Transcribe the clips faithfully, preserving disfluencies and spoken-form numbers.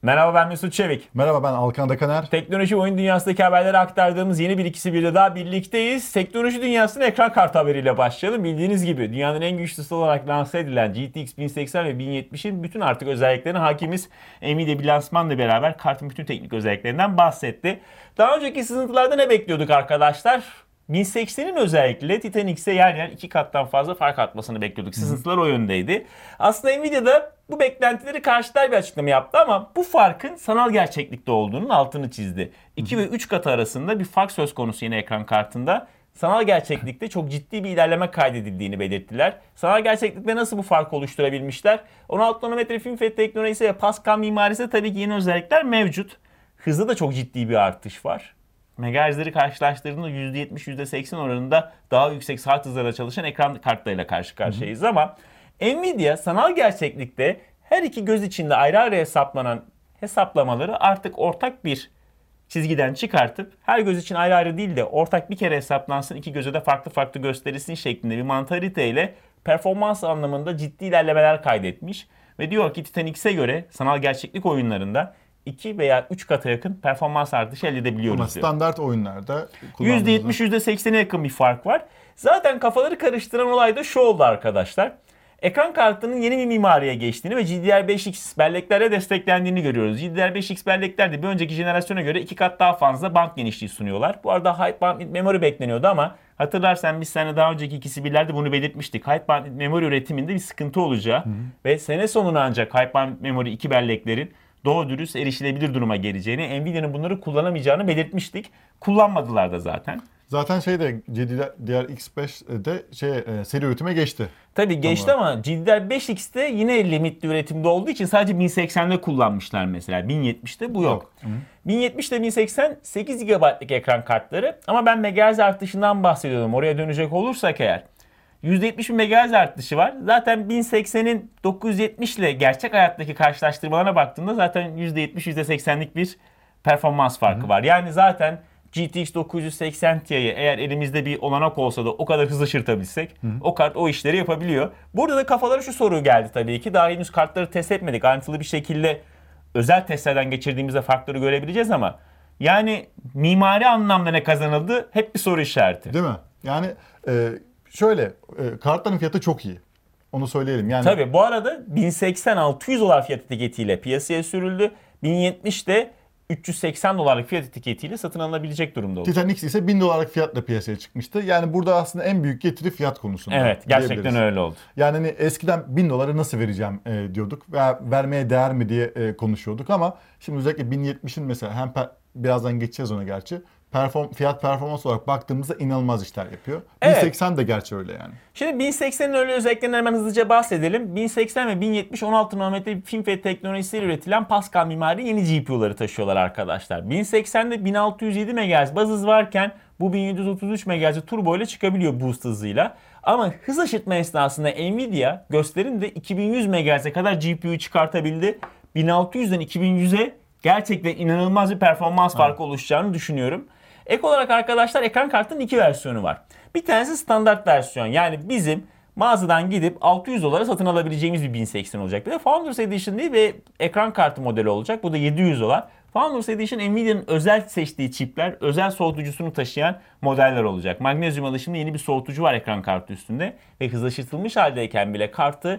Merhaba, ben Mesut Çevik. Merhaba, ben Alkan Dakaner. Teknoloji oyun dünyasındaki haberleri aktardığımız yeni bir ikisi bir de daha birlikteyiz. Teknoloji dünyasına ekran kartı haberiyle başlayalım. Bildiğiniz gibi dünyanın en güçlüsü olarak lanse edilen G T X bin seksen ve bin yetmişin bütün artık özelliklerine hakimiz. Nvidia bir lansmanla beraber kartın bütün teknik özelliklerinden bahsetti. Daha önceki sızıntılarda ne bekliyorduk arkadaşlar? bin seksenin özellikle Titan X'e yer yer iki kattan fazla fark atmasını bekliyorduk. Sızıntılar o yöndeydi. Aslında Nvidia da bu beklentileri karşılar bir açıklama yaptı ama bu farkın sanal gerçeklikte olduğunun altını çizdi. iki ve üç katı arasında bir fark söz konusu yine ekran kartında. Sanal gerçeklikte çok ciddi bir ilerleme kaydedildiğini belirttiler. Sanal gerçeklikte nasıl bu farkı oluşturabilmişler? on altı nanometre FinFET teknolojisi ve Pascal mimarisi tabii ki yeni özellikler mevcut. Hızda da çok ciddi bir artış var. Megahertzleri karşılaştırdığında yüzde yetmiş yüzde seksen oranında daha yüksek saat hızlarıyla çalışan ekran kartlarıyla karşı karşıyayız ama Nvidia sanal gerçeklikte her iki göz içinde ayrı ayrı hesaplanan hesaplamaları artık ortak bir çizgiden çıkartıp her göz için ayrı ayrı değil de ortak bir kere hesaplansın, iki göze de farklı farklı gösterilsin şeklinde bir mantalite ile performans anlamında ciddi ilerlemeler kaydetmiş ve diyor ki Titan X'e göre sanal gerçeklik oyunlarında iki veya üç kata yakın performans artışı elde edebiliyoruz Ama diyor. standart oyunlarda yüzde yetmiş yüzde seksene yakın bir fark var. Zaten kafaları karıştıran olay da şu oldu arkadaşlar. Ekran kartının yeni bir mimariye geçtiğini ve G D R beş X belleklerle desteklendiğini görüyoruz. G D R beş X bellekler de bir önceki jenerasyona göre iki kat daha fazla band genişliği sunuyorlar. Bu arada High Bandwidth Memory bekleniyordu ama hatırlarsan biz seninle daha önceki ikisi birlerde bunu belirtmiştik. High Bandwidth Memory üretiminde bir sıkıntı olacağı hı hı. ve sene sonuna ancak High Bandwidth Memory iki belleklerin doğru dürüst erişilebilir duruma geleceğini, Nvidia'nın bunları kullanamayacağını belirtmiştik. Kullanmadılar da zaten. Zaten şey de G D R X beş de şey e, seri üretime geçti. Tabii geçti tamam. Ama G D R beş X'te yine limitli üretimde olduğu için sadece bin seksende kullanmışlar mesela. bin yetmişte bu yok. yok. bin yetmiş ile bin seksen sekiz gigabaytlık ekran kartları ama ben megahertz artışından bahsediyordum. Oraya dönecek olursak eğer yüzde yetmiş bir megahertz artışı var. Zaten bin seksenin dokuz yüz yetmiş ile gerçek hayattaki karşılaştırmalarına baktığımda zaten yüzde yetmiş yüzde seksenlik bir performans farkı Hı-hı. var. Yani zaten G T X dokuz yüz seksen Ti'ye eğer elimizde bir olanak olsa da o kadar hızlı şırtabilsek Hı-hı. o kart o işleri yapabiliyor. Burada da kafalara şu soru geldi tabii ki. Daha henüz kartları test etmedik. Ayrıntılı bir şekilde özel testlerden geçirdiğimizde farkları görebileceğiz ama yani mimari anlamda ne kazanıldı hep bir soru işareti. Değil mi? Yani e, şöyle e, kartların fiyatı çok iyi. Onu söyleyelim. Yani tabii bu arada bin seksen altı yüz dolar fiyat etiketiyle piyasaya sürüldü. bin yetmiş de üç yüz seksen dolarlık fiyat etiketiyle satın alınabilecek durumda olacak. Titan X ise bin dolarlık fiyatla piyasaya çıkmıştı. Yani burada aslında en büyük getiri fiyat konusunda. Evet, gerçekten öyle oldu. Yani hani eskiden bin doları nasıl vereceğim e, diyorduk veya vermeye değer mi diye e, konuşuyorduk ama şimdi özellikle bin yetmişin mesela hem per, birazdan geçeceğiz ona gerçi. Perform, fiyat performans olarak baktığımızda inanılmaz işler yapıyor. Evet. bin seksen de gerçi öyle yani. Şimdi bin seksenin öyle özelliklerinden hemen hızlıca bahsedelim. bin seksen ve bin yetmiş on altı nanometre FinFET teknolojisiyle üretilen Pascal mimari yeni G P U'ları taşıyorlar arkadaşlar. bin seksende bin altı yüz yedi megahertz baz hız varken bu bin yedi yüz otuz üç megahertz turbo ile çıkabiliyor boost hızıyla. Ama hız aşırtma esnasında Nvidia gösterinde iki bin yüz megahertz'e kadar G P U çıkartabildi. bin altı yüzden iki bin yüze gerçekten inanılmaz bir performans farkı evet. oluşacağını düşünüyorum. Ek olarak arkadaşlar ekran kartının iki versiyonu var. Bir tanesi standart versiyon. Yani bizim mağazadan gidip altı yüz dolara satın alabileceğimiz bir bin seksen olacak. Bir de Founders Edition diye bir ekran kartı modeli olacak. Bu da yedi yüz dolar. Founders Edition Nvidia'nın özel seçtiği çipler, özel soğutucusunu taşıyan modeller olacak. Magnezyum alışımlı yeni bir soğutucu var ekran kartı üstünde. Ve hızlaştırılmış haldeyken bile kartı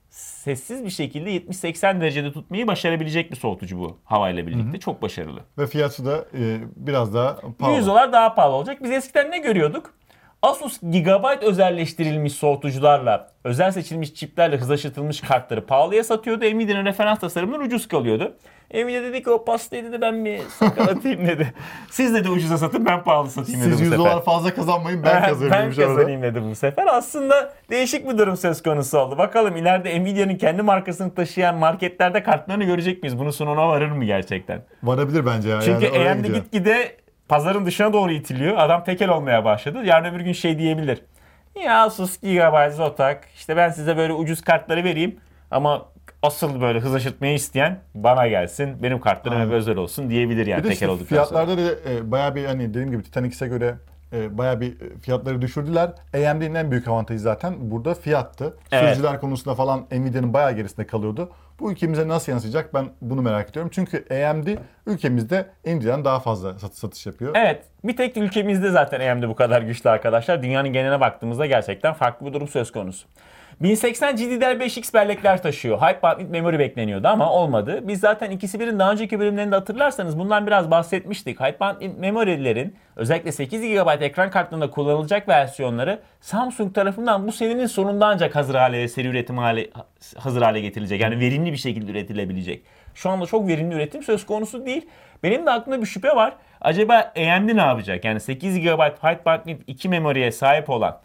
sessiz bir şekilde yetmiş seksen derecede tutmayı başarabilecek bir soğutucu bu havayla birlikte. Hı hı. Çok başarılı. Ve fiyatı da e, biraz daha pahalı. yüz dolar daha pahalı olacak. Biz eskiden ne görüyorduk? Asus Gigabyte özelleştirilmiş soğutucularla, özel seçilmiş çiplerle hızlaştırılmış kartları pahalıya satıyordu. Nvidia'nın referans tasarımları ucuz kalıyordu. Nvidia dedi ki o pastayı dedi ben bir sakalatayım dedi. Siz dedi ucuza satın ben pahalı satayım dedi bu sefer. Siz yüz dolar fazla kazanmayın ben kazanayım. Ben kazanayım dedi bu sefer. Aslında değişik bir durum söz konusu oldu. Bakalım ileride Nvidia'nın kendi markasını taşıyan marketlerde kartlarını görecek miyiz? Bunun sonuna varır mı gerçekten? Varabilir bence ya. Çünkü yani A M D gitgide pazarın dışına doğru itiliyor. Adam tekel olmaya başladı. Yarın öbür gün şey diyebilir. Ya Asus Gigabyte Zotac işte ben size böyle ucuz kartları vereyim ama asıl böyle hız aşırtmayı isteyen bana gelsin. Benim kartlarım hep özel olsun diyebilir yani tekel işte olduktan sonra. Fiyatlarda da e, bayağı bir hani dediğim gibi Titan X'e göre e, bayağı bir fiyatları düşürdüler. A M D'nin en büyük avantajı zaten burada fiyattı. Evet. Sürücüler konusunda falan Nvidia'nın bayağı gerisinde kalıyordu. Bu ülkemize nasıl yansıyacak ben bunu merak ediyorum. Çünkü A M D ülkemizde Nvidia'dan daha fazla sat- satış yapıyor. Evet, bir tek ülkemizde zaten A M D bu kadar güçlü arkadaşlar. Dünyanın geneline baktığımızda gerçekten farklı bir durum söz konusu. bin seksen G D D R beş X bellekler taşıyor. High Bandwidth Memory bekleniyordu ama olmadı. Biz zaten ikisi birin daha önceki bölümlerinde hatırlarsanız bundan biraz bahsetmiştik. High Bandwidth Memory'lerin özellikle sekiz gigabayt ekran kartlarında kullanılacak versiyonları Samsung tarafından bu senenin sonunda ancak hazır hale ve seri üretim hale, hazır hale getirilecek. Yani verimli bir şekilde üretilebilecek. Şu anda çok verimli üretim söz konusu değil. Benim de aklımda bir şüphe var. Acaba A M D ne yapacak? Yani sekiz gigabayt High Bandwidth iki memoriye sahip olan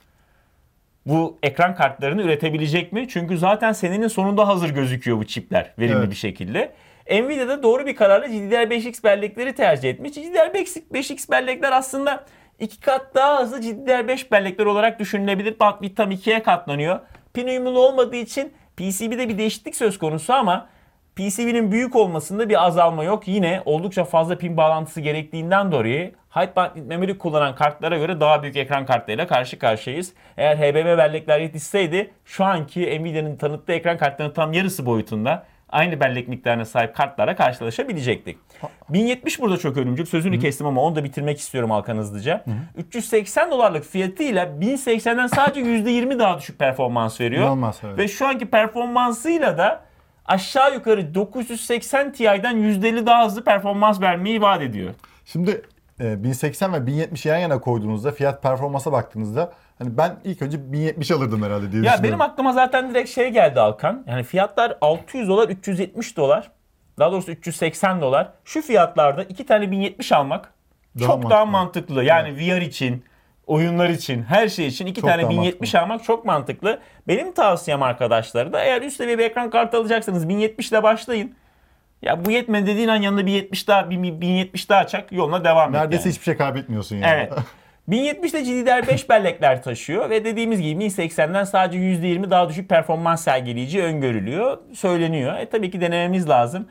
bu ekran kartlarını üretebilecek mi? Çünkü zaten senenin sonunda hazır gözüküyor bu çipler verimli Evet. bir şekilde. Nvidia da doğru bir kararla G D D R beş X bellekleri tercih etmiş. G D D R beş X bellekler aslında iki kat daha hızlı G D D R beş bellekler olarak düşünülebilir. Bandwidth tam ikiye katlanıyor. Pin uyumlu olmadığı için P C B'de bir değişiklik söz konusu ama P C B'nin büyük olmasında bir azalma yok. Yine oldukça fazla pin bağlantısı gerektiğinden dolayı High Bandwidth Memory kullanan kartlara göre daha büyük ekran kartlarıyla karşı karşıyayız. Eğer H B M bellekler yetişseydi şu anki Nvidia'nın tanıttığı ekran kartlarının tam yarısı boyutunda aynı bellek miktarına sahip kartlara karşılaşabilecektik. bin yetmiş burada çok ölümcül. Sözünü Hı-hı. kestim ama onu da bitirmek istiyorum Hakan hızlıca. Hı-hı. üç yüz seksen dolarlık fiyatıyla bin seksenden sadece yüzde yirmi daha düşük performans veriyor. İnanılmaz, evet. Ve şu anki performansıyla da aşağı yukarı dokuz yüz seksen Ti'den yüzde elli daha hızlı performans vermeyi vaat ediyor. Şimdi e, bin seksen ve bin yetmişi yan yana koyduğunuzda fiyat performansa baktığınızda hani ben ilk önce bin yetmiş alırdım herhalde diye Ya düşünüyorum. benim aklıma zaten direkt şey geldi Alkan. Yani fiyatlar altı yüz dolar, üç yüz yetmiş dolar. Daha doğrusu üç yüz seksen dolar. Şu fiyatlarda iki tane bin yetmiş almak Daha çok daha mantıklı. mantıklı. Yani V R için, oyunlar için, her şey için iki Çok tane daha bin yetmiş mantıklı. almak çok mantıklı. Benim tavsiyem arkadaşlara da eğer üst seviye bir ekran kartı alacaksanız bin yetmiş ile başlayın. Ya bu yetmedi dediğin an yanında bir yetmiş daha, bir bin yetmiş daha çak, yoluna devam et. Neredeyse yani. hiçbir şey kaybetmiyorsun yani. Evet. bin yetmişte G D D R beş bellekler taşıyor ve dediğimiz gibi bin seksenden sadece yüzde yirmi daha düşük performans sergileyici öngörülüyor, söyleniyor. E tabii ki denememiz lazım.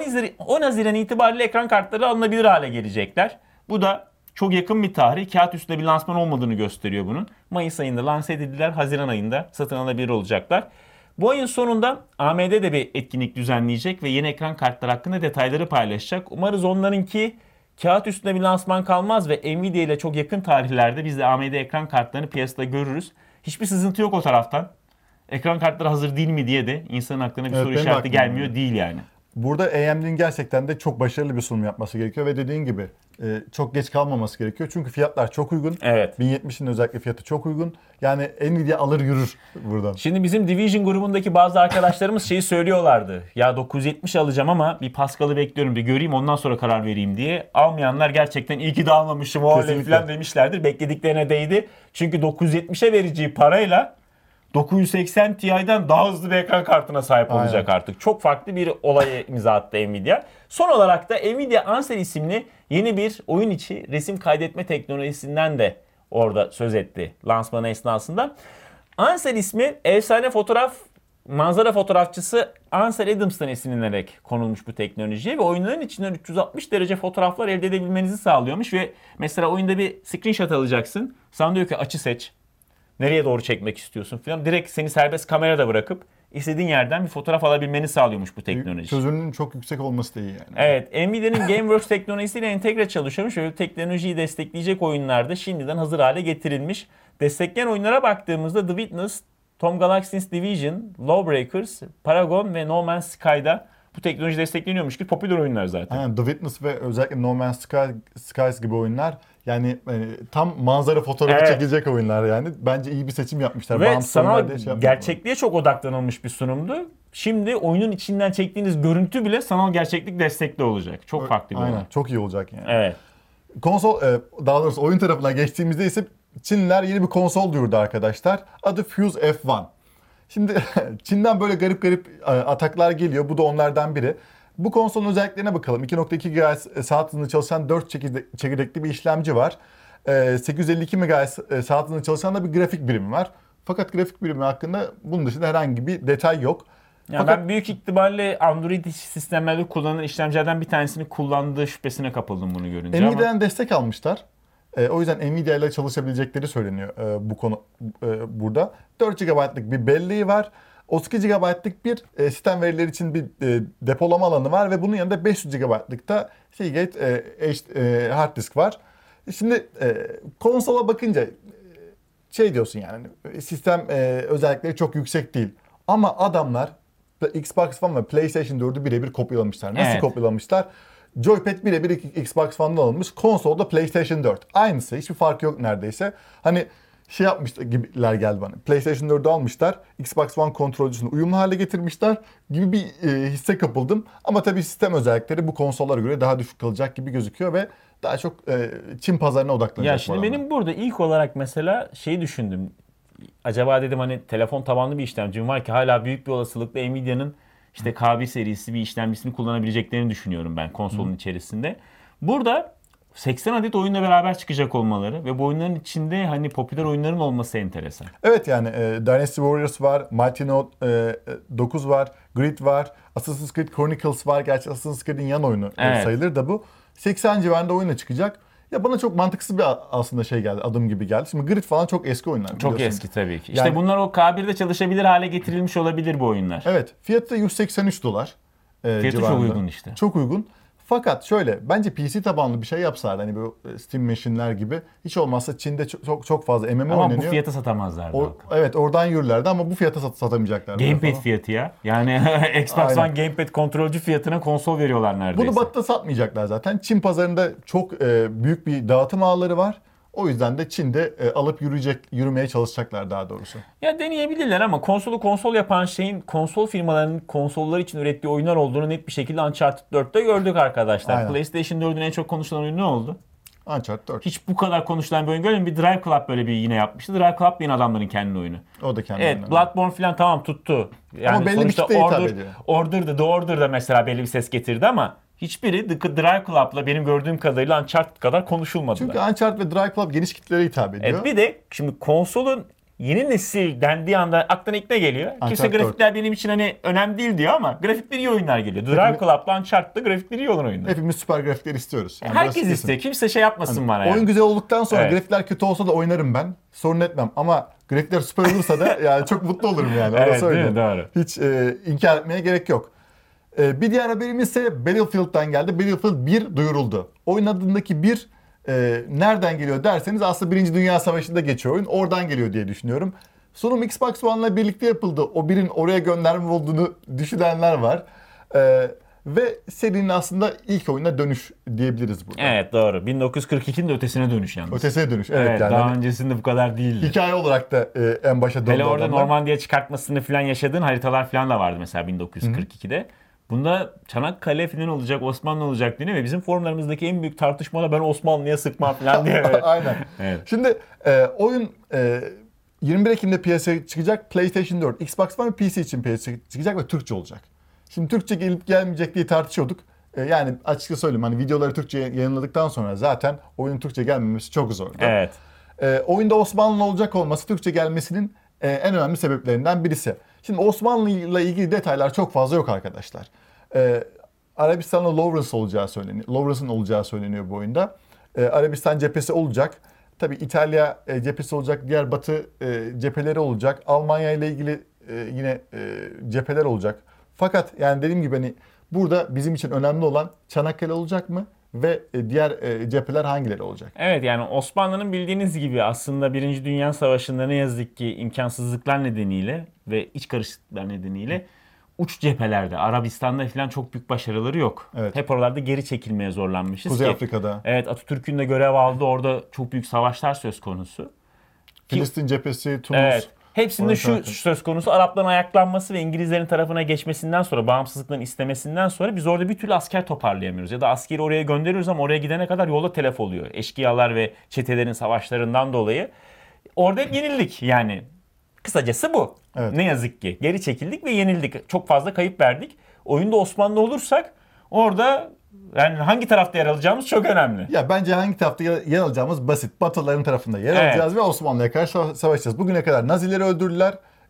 on Haziran itibariyle ekran kartları alınabilir hale gelecekler. Bu da çok yakın bir tarih. Kağıt üstünde bir lansman olmadığını gösteriyor bunun. Mayıs ayında lanse edildiler, Haziran ayında satın alınabilir olacaklar. Bu ayın sonunda A M D de bir etkinlik düzenleyecek ve yeni ekran kartları hakkında detayları paylaşacak. Umarız onlarınki kağıt üstünde bir lansman kalmaz ve Nvidia ile çok yakın tarihlerde biz de A M D ekran kartlarını piyasada görürüz. Hiçbir sızıntı yok o taraftan. Ekran kartları hazır değil mi diye de insanın aklına bir Evet, soru benim de işareti aklıma gelmiyor geldi. değil yani. Burada A M D'nin gerçekten de çok başarılı bir sunum yapması gerekiyor ve dediğin gibi e, çok geç kalmaması gerekiyor. Çünkü fiyatlar çok uygun. Evet. bin yetmişin özellikle fiyatı çok uygun. Yani Nvidia alır yürür buradan. Şimdi bizim Division grubundaki bazı arkadaşlarımız şeyi söylüyorlardı. Ya dokuz yüz yetmiş alacağım ama bir Pascal'ı bekliyorum, bir göreyim ondan sonra karar vereyim diye. Almayanlar gerçekten iyi ki de almamışım o oley Kesinlikle. falan demişlerdir. Beklediklerine değdi. Çünkü dokuz yüz yetmişe vereceği parayla dokuz yüz seksen Ti'den daha hızlı bir ekran kartına sahip olacak Aynen. artık. Çok farklı bir olaya imza attı Nvidia. Son olarak da Nvidia Ansel isimli yeni bir oyun içi resim kaydetme teknolojisinden de orada söz etti lansmanı esnasında. Ansel ismi efsane fotoğraf manzara fotoğrafçısı Ansel Adams'tan esinlenerek konulmuş bu teknolojiye ve oyunların içinden üç yüz altmış derece fotoğraflar elde edebilmenizi sağlıyormuş ve mesela oyunda bir screenshot alacaksın. Sana diyor ki açı seç. Nereye doğru çekmek istiyorsun falan. Direkt seni serbest kamerada bırakıp istediğin yerden bir fotoğraf alabilmeni sağlıyormuş bu teknoloji. Çözünürlüğünün çok yüksek olması da iyi yani. Evet, Nvidia'nın Gameworks teknolojisiyle entegre çalışıyormuş ve teknolojiyi destekleyecek oyunlarda şimdiden hazır hale getirilmiş. Destekleyen oyunlara baktığımızda The Witness, Tom Galaxy's Division, Lawbreakers, Paragon ve No Man's Sky'da bu teknoloji destekleniyormuş ki popüler oyunlar zaten. Aynen, The Witness ve özellikle No Man's Sky, Skies gibi oyunlar yani e, tam manzara fotoğrafı Evet. çekilecek oyunlar yani. Bence iyi bir seçim yapmışlar. Ve Bağımsız sanal oyunlar diye şey yapmıyorlar. gerçekliğe çok odaklanılmış bir sunumdu. Şimdi oyunun içinden çektiğiniz görüntü bile sanal gerçeklik destekli olacak. Çok farklı bir Aynen, olay. çok iyi olacak yani. Evet. Konsol, e, daha doğrusu oyun tarafına geçtiğimizde ise Çinliler yeni bir konsol duyurdu arkadaşlar. Adı Fuse F bir. Şimdi Çin'den böyle garip garip e, ataklar geliyor. Bu da onlardan biri. Bu konsolun özelliklerine bakalım. iki nokta iki gigahertz saat hızında çalışan dört çekirdekli bir işlemci var. E, sekiz yüz elli iki megahertz saat hızında çalışan da bir grafik birimi var. Fakat grafik birimi hakkında bunun dışında herhangi bir detay yok. Yani Fakat ben büyük ihtimalle Android sistemlerde kullanılan işlemcilerden bir tanesini kullandığı şüphesine kapıldım bunu görünce ama. Nvidia'dan destek almışlar. E, o yüzden Nvidia ile çalışabilecekleri söyleniyor e, bu konu e, burada. dört gigabaytlık bir belleği var. otuz iki gigabaytlık bir e, sistem verileri için bir e, depolama alanı var ve bunun yanında beş yüz gigabaytlık da Seagate e, H, e, hard disk var. Şimdi e, konsola bakınca e, şey diyorsun yani sistem e, özellikleri çok yüksek değil. Ama adamlar Xbox One ve PlayStation dördü birebir kopyalamışlar. Nasıl Evet. kopyalamışlar? Joypad birebir Xbox One'dan alınmış. Konsolda PlayStation dört. Aynısı. Hiçbir fark yok neredeyse. Hani şey yapmış gibiler geldi bana. PlayStation dördü almışlar. Xbox One kontrolcüsünü uyumlu hale getirmişler gibi bir e, hisse kapıldım. Ama tabii sistem özellikleri bu konsollara göre daha düşük kalacak gibi gözüküyor ve daha çok e, Çin pazarına odaklanacak. Ya şimdi benim burada ilk olarak mesela şeyi düşündüm. Acaba dedim hani telefon tabanlı bir işlemcim var ki hala büyük bir olasılıkla Nvidia'nın işte K bir serisi bir işlemcisini kullanabileceklerini düşünüyorum ben konsolun Hı. içerisinde. Burada seksen adet oyunla beraber çıkacak olmaları ve bu oyunların içinde hani popüler oyunların olması enteresan. Evet yani e, Dynasty Warriors var, Mighty Note e, dokuz var, Grid var, Assassin's Creed Chronicles var. Gerçi Assassin's Creed'in yan oyunu Evet. sayılır da bu. seksen civarında oyuna çıkacak. Ya bana çok mantıksız bir aslında şey geldi, adım gibi geldi. Şimdi Grid falan çok eski oyunlar. Çok biliyorsun. eski tabii ki. İşte Yani- bunlar o K birde çalışabilir hale getirilmiş olabilir bu oyunlar. Evet, fiyatı da yüz seksen üç dolar. e, Fiyatı çok civarında. uygun işte. Çok uygun. Fakat şöyle, bence P C tabanlı bir şey yapsalar hani bu Steam Machine'ler gibi hiç olmazsa Çin'de çok çok, çok fazla M M O Ama oynanıyor. bu fiyata satamazlardı. O, evet oradan yürürlerdi ama bu fiyata sat, satamayacaklardı. Gamepad falan. fiyatı ya. Yani Xbox Aynen. One Gamepad kontrolcü fiyatına konsol veriyorlar neredeyse. Bunu Batı'da satmayacaklar zaten. Çin pazarında çok e, büyük bir dağıtım ağları var. O yüzden de Çin'de e, alıp yürüyecek, yürümeye çalışacaklar daha doğrusu. Ya deneyebilirler ama konsolu konsol yapan şeyin konsol firmalarının konsollar için ürettiği oyunlar olduğunu net bir şekilde Uncharted dörtte gördük arkadaşlar. Aynen. PlayStation dördün en çok konuşulan oyunu ne oldu? Uncharted dört. Hiç bu kadar konuşulan bir oyun görmedim. Bir Drive Club böyle bir yine yapmıştı. Drive Club yine adamların kendi oyunu. O da kendi Evet, oyunu. Bloodborne falan tamam tuttu. Yani Ama belli bir sonuçta kitleye hitap Order, ediyor. Order'da, The Order'da mesela belli bir ses getirdi ama hiçbiri The Drive Club'la benim gördüğüm kadarıyla Uncharted kadar konuşulmadılar. Çünkü Uncharted ve Drive Club geniş kitlere hitap ediyor. Evet, bir de şimdi konsolun yeni nesil dendiği anda aklına ilk ne geliyor? Kimse Uncharted grafikler benim için hani önemli değil diyor ama grafikleri iyi oyunlar geliyor. Drive Hepimiz- Club'la Uncharted'da grafikleri iyi olan oyunlar. Hepimiz süper grafikler istiyoruz. Yani burası Herkes kesin. istiyor. Kimse şey yapmasın bana Oyun yani. güzel olduktan sonra Evet. grafikler kötü olsa da oynarım ben. Sorun etmem ama grafikler süper olursa da yani çok mutlu olurum yani. Evet, Orası değil öyle. mi? Doğru. Hiç e, inkar etmeye gerek yok. E, bir diğer haberimiz ise Battlefield'dan geldi. Battlefield bir duyuruldu. Oyun adındaki bir e, nereden geliyor derseniz aslında Birinci Dünya Savaşı'nda geçiyor oyun. Oradan geliyor diye düşünüyorum. Sunum Xbox One'la birlikte yapıldı. O birin oraya gönderme olduğunu düşünenler var. E, ve serinin aslında ilk oyuna dönüş diyebiliriz burada. Evet doğru. bin dokuz yüz kırk ikinin de ötesine dönüş yalnız. Ötesine dönüş. Evet, Evet, yani. daha Hani öncesinde bu kadar değildi. hikaye olarak da e, en başa döndü. Hele orada adamlar. Normandiya çıkartmasını falan yaşadığın haritalar falan da vardı mesela bin dokuz yüz kırk ikide. Bunda Çanakkale falan olacak, Osmanlı olacak diye ve bizim forumlarımızdaki en büyük tartışma da ben Osmanlı'ya sıkmam falan diye. Aynen. Evet. Şimdi e, oyun e, yirmi bir Ekim'de piyasaya çıkacak. PlayStation dört, Xbox One ve P C için piyasaya çıkacak ve Türkçe olacak. Şimdi Türkçe gelip gelmeyecek diye tartışıyorduk. E, yani açıkça söyleyeyim hani videoları Türkçe yayınladık'tan sonra zaten oyunun Türkçe gelmemesi çok zordu. Evet. E, oyunda Osmanlı olacak olması Türkçe gelmesinin e, en önemli sebeplerinden birisi. Şimdi Osmanlı ile ilgili detaylar çok fazla yok arkadaşlar. E, Arabistan'da Lawrence olacağı söyleniyor. Lawrence'ın olacağı söyleniyor bu oyunda. E, Arabistan cephesi olacak. Tabii İtalya e, cephesi olacak. Diğer Batı e, cepheleri olacak. Almanya ile ilgili e, yine e, cepheler olacak. Fakat yani dediğim gibi hani burada bizim için önemli olan Çanakkale olacak mı? Ve e, diğer e, cepheler hangileri olacak? Evet yani Osmanlı'nın bildiğiniz gibi aslında Birinci Dünya Savaşı'nda ne yazık ki imkansızlıklar nedeniyle ve iç karışıklıklar nedeniyle uç cephelerde, Arabistan'da falan çok büyük başarıları yok. Evet. Hep oralarda geri çekilmeye zorlanmışız Kuzey ki. Afrika'da, Evet Atatürk'ün de görev aldığı orada çok büyük savaşlar söz konusu. Filistin cephesi, Tunus. Evet. Hepsinde Orada şu zaten. söz konusu Arapların ayaklanması ve İngilizlerin tarafına geçmesinden sonra, bağımsızlıklarını istemesinden sonra biz orada bir türlü asker toparlayamıyoruz. Ya da askeri oraya gönderiyoruz ama oraya gidene kadar yolda telef oluyor. Eşkıyalar ve çetelerin savaşlarından dolayı. Orada hep yenildik yani. Kısacası bu. Evet. Ne yazık ki. Geri çekildik ve yenildik. Çok fazla kayıp verdik. Oyunda Osmanlı olursak orada yani hangi tarafta yer alacağımız çok önemli. Ya bence hangi tarafta yer yer alacağımız basit. Batılıların tarafında yer Evet. alacağız ve Osmanlı'ya karşı sava- savaşacağız. Bugüne kadar Nazileri öldürdüler.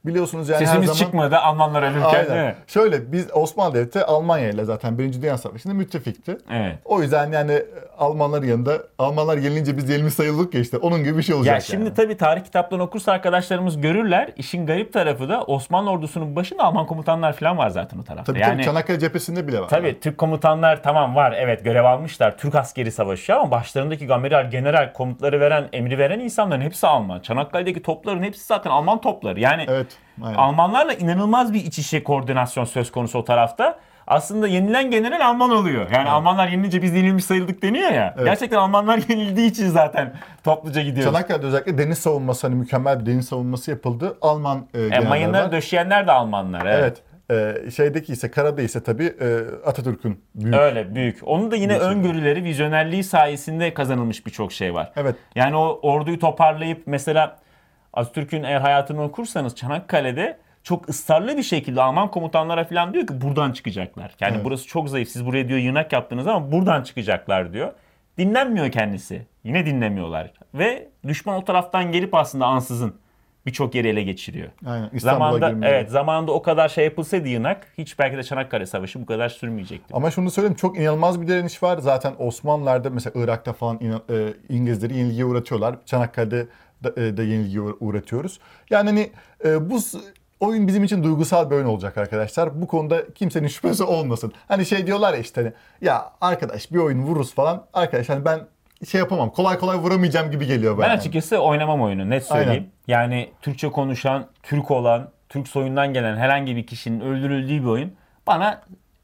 Biliyorsunuz yani Sesimiz her zaman... çıkmadı Almanlar ölürken. Aynen. Değil mi? Şöyle biz Osmanlı Devleti Almanya ile zaten Birinci Dünya Savaşı'nda müttefikti. Evet. O yüzden yani Almanların yanında Almanlar yenilince biz yenilmiş sayıldık ya işte onun gibi bir şey olacak Ya şimdi yani. tabii tarih kitaplarını okursa arkadaşlarımız görürler. İşin garip tarafı da Osmanlı ordusunun başında Alman komutanlar falan var zaten o tarafta. Tabii yani tabii Çanakkale cephesinde bile var. tabii yani. Türk komutanlar tamam var, evet, görev almışlar. Türk askeri savaşıyor ama başlarındaki amiral, general, komutları veren, emri veren insanların hepsi Alman. Çanakkale'deki topların hepsi zaten Alman topları. Yani Evet. Aynen. Almanlarla inanılmaz bir iç içe koordinasyon söz konusu o tarafta. Aslında yenilen general Alman oluyor. Yani Almanlar yenilince biz yenilmiş sayıldık deniyor ya. Evet. Gerçekten Almanlar yenildiği için zaten topluca gidiyoruz. Çanakkale'de özellikle deniz savunması hani mükemmel bir deniz savunması yapıldı. Alman e, E, generaller mayınları var. döşeyenler de Almanlar. Evet. Evet. E, şeydeki ise karada ise tabii e, Atatürk'ün büyük. Öyle büyük. Onun da yine Bir şey. öngörüleri, vizyonerliği sayesinde kazanılmış birçok şey var. Evet. Yani o orduyu toparlayıp mesela Atatürk'ün eğer hayatını okursanız Çanakkale'de çok ısrarlı bir şekilde Alman komutanlara falan diyor ki buradan çıkacaklar. Yani Evet. burası çok zayıf. Siz buraya diyor yığınak yaptınız ama buradan çıkacaklar diyor. Dinlenmiyor kendisi. Yine dinlemiyorlar. Ve düşman o taraftan gelip aslında ansızın birçok yeri ele geçiriyor. Aynen. İstanbul'a Zamanında girmeleri. evet zamanında o kadar şey yapılsaydı yığınak hiç belki de Çanakkale Savaşı bu kadar sürmeyecekti. Ama şunu söyleyeyim çok inanılmaz bir direniş var. Zaten Osmanlılar'da mesela Irak'ta falan inan- e, İngilizleri yenilgiye uğratıyorlar. Çanakkale'de de, e, de yenilgiye uğra- uğratıyoruz. Yani hani e, bu s- oyun bizim için duygusal bir oyun olacak arkadaşlar. Bu konuda kimsenin şüphesi olmasın. Hani şey diyorlar ya işte hani, ya arkadaş bir oyun vururuz falan. Arkadaş hani ben şey yapamam. Kolay kolay vuramayacağım gibi geliyor bana. Ben açıkçası oynamam oyunu, net söyleyeyim. Aynen. Yani Türkçe konuşan, Türk olan, Türk soyundan gelen herhangi bir kişinin öldürüldüğü bir oyun bana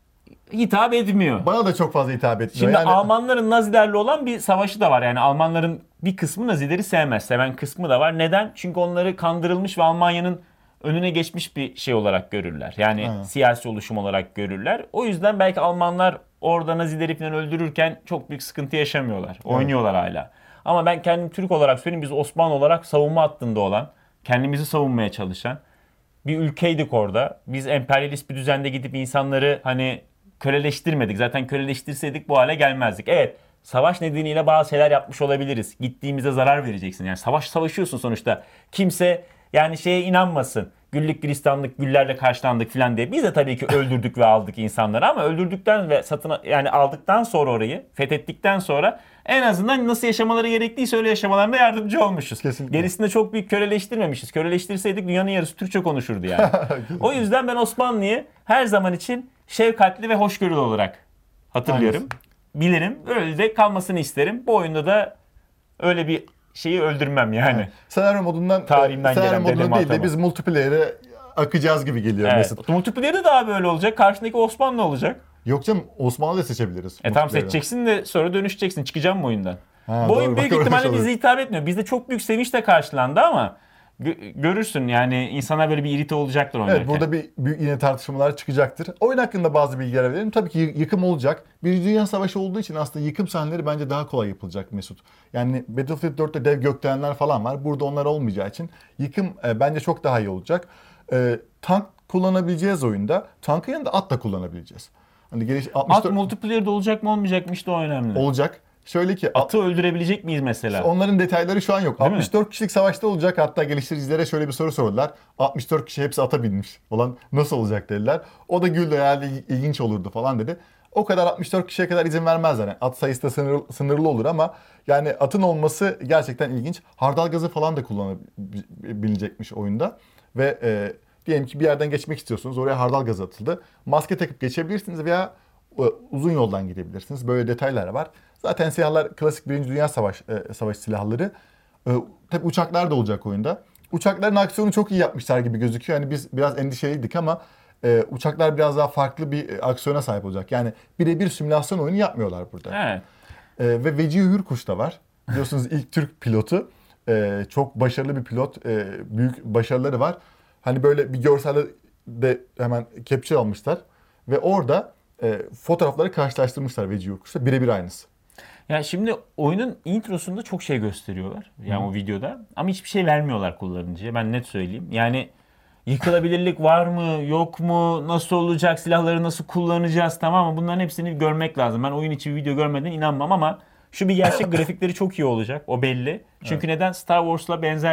hitap etmiyor. Bana da çok fazla hitap etmiyor. Şimdi yani, Almanların Nazilerle olan bir savaşı da var. Yani Almanların bir kısmı Nazileri sevmez. Seven kısmı da var. Neden? Çünkü onları kandırılmış ve Almanya'nın önüne geçmiş bir şey olarak görürler. Yani Aynen. siyasi oluşum olarak görürler. O yüzden belki Almanlar orada Nazileri falan öldürürken çok büyük sıkıntı yaşamıyorlar. Oynuyorlar hala. Ama ben kendim Türk olarak söyleyeyim, biz Osmanlı olarak savunma hattında olan, kendimizi savunmaya çalışan bir ülkeydik orada. Biz emperyalist bir düzende gidip insanları hani köleleştirmedik. Zaten köleleştirseydik bu hale gelmezdik. Evet, savaş nedeniyle bazı şeyler yapmış olabiliriz. Gittiğimizde zarar vereceksin. Yani savaş savaşıyorsun sonuçta. Kimse yani şeye inanmasın. Güllük gülistanlık, güllerle karşılandık falan diye. Biz de tabii ki öldürdük ve aldık insanları ama öldürdükten ve satın yani aldıktan sonra orayı fethettikten sonra en azından nasıl yaşamaları gerekliyse öyle yaşamalarına yardımcı olmuşuz. Kesinlikle. Gerisinde çok büyük köleleştirmemişiz. Köleleştirseydik dünyanın yarısı Türkçe konuşurdu yani. O yüzden ben Osmanlı'yı her zaman için şefkatli ve hoşgörülü olarak hatırlıyorum. Bilirim. Öyle de kalmasını isterim. Bu oyunda da öyle bir şeyi öldürmem yani. senaryo modundan Tarihimden senaryo gelen modunda dedemi değil de atamam. biz multiplayer'e akacağız gibi geliyor Evet. Mesut. Multiplayer'de daha böyle olacak. Karşındaki Osmanlı olacak. Yok canım Osmanlı da seçebiliriz. E tamam, multiplayer'e. seçeceksin de sonra dönüşeceksin. Çıkacağım mı oyundan? Ha, Bu doğru, oyun büyük bak, ihtimalle öyle bize olur. hitap etmiyor. Bizde çok büyük sevinçle karşılandı ama gö- görürsün yani insana böyle bir irite olacaktır oynarken. Evet burada bir büyük yine tartışmalar çıkacaktır. Oyun hakkında bazı bilgiler verelim. Tabii ki y- yıkım olacak. Birinci Dünya Savaşı olduğu için aslında yıkım sahneleri bence daha kolay yapılacak Mesut. Yani Battlefield dörtte dev gökdelenler falan var. Burada onlar olmayacağı için yıkım e, bence çok daha iyi olacak. E, tank kullanabileceğiz oyunda. Tankın yanında at da kullanabileceğiz. Hani geliş altmış At dört multiplayer'de olacak mı olmayacak mı işte o önemli. olacak. Şöyle ki Atı öldürebilecek miyiz mesela? onların detayları şu an yok. Değil mi? altmış dört kişilik savaşta olacak. Hatta geliştiricilere şöyle bir soru sordular. altmış dört kişi hepsi ata binmiş falan. Nasıl olacak dediler. O da güldü herhalde ilginç olurdu falan dedi. O kadar altmış dört kişiye kadar izin vermezler. Yani at sayısı da sınırlı, sınırlı olur ama yani atın olması gerçekten ilginç. Hardal gazı falan da kullanabilecekmiş oyunda. Ve e, diyelim ki bir yerden geçmek istiyorsunuz. Oraya hardal gazı atıldı. Maske takıp geçebilirsiniz veya e, uzun yoldan gidebilirsiniz. Böyle detaylar var. Zaten silahlar klasik Birinci Dünya Savaş e, savaş silahları. E, tabii uçaklar da olacak oyunda. Uçakların aksiyonu çok iyi yapmışlar gibi gözüküyor. Yani biz biraz endişeliydik ama e, uçaklar biraz daha farklı bir e, aksiyona sahip olacak. Yani birebir simülasyon oyunu yapmıyorlar burada. Evet. E, ve Vecihi Hürkuş da var. Biliyorsunuz ilk Türk pilotu. E, çok başarılı bir pilot. E, büyük başarıları var. Hani böyle bir görselde de hemen capture almışlar. Ve orada e, fotoğrafları karşılaştırmışlar Vecihi Hürkuş'la. Birebir aynısı. Ya şimdi oyunun introsunda çok şey gösteriyorlar. Yani o videoda. Ama hiçbir şey vermiyorlar kullanıcıya. Ben net söyleyeyim. Yani yıkılabilirlik var mı, yok mu, nasıl olacak, silahları nasıl kullanacağız, tamam mı? Bunların hepsini görmek lazım. Ben oyun içi video görmeden inanmam ama şu bir gerçek, grafikleri çok iyi olacak. O belli. Çünkü neden? Star Wars'la benzer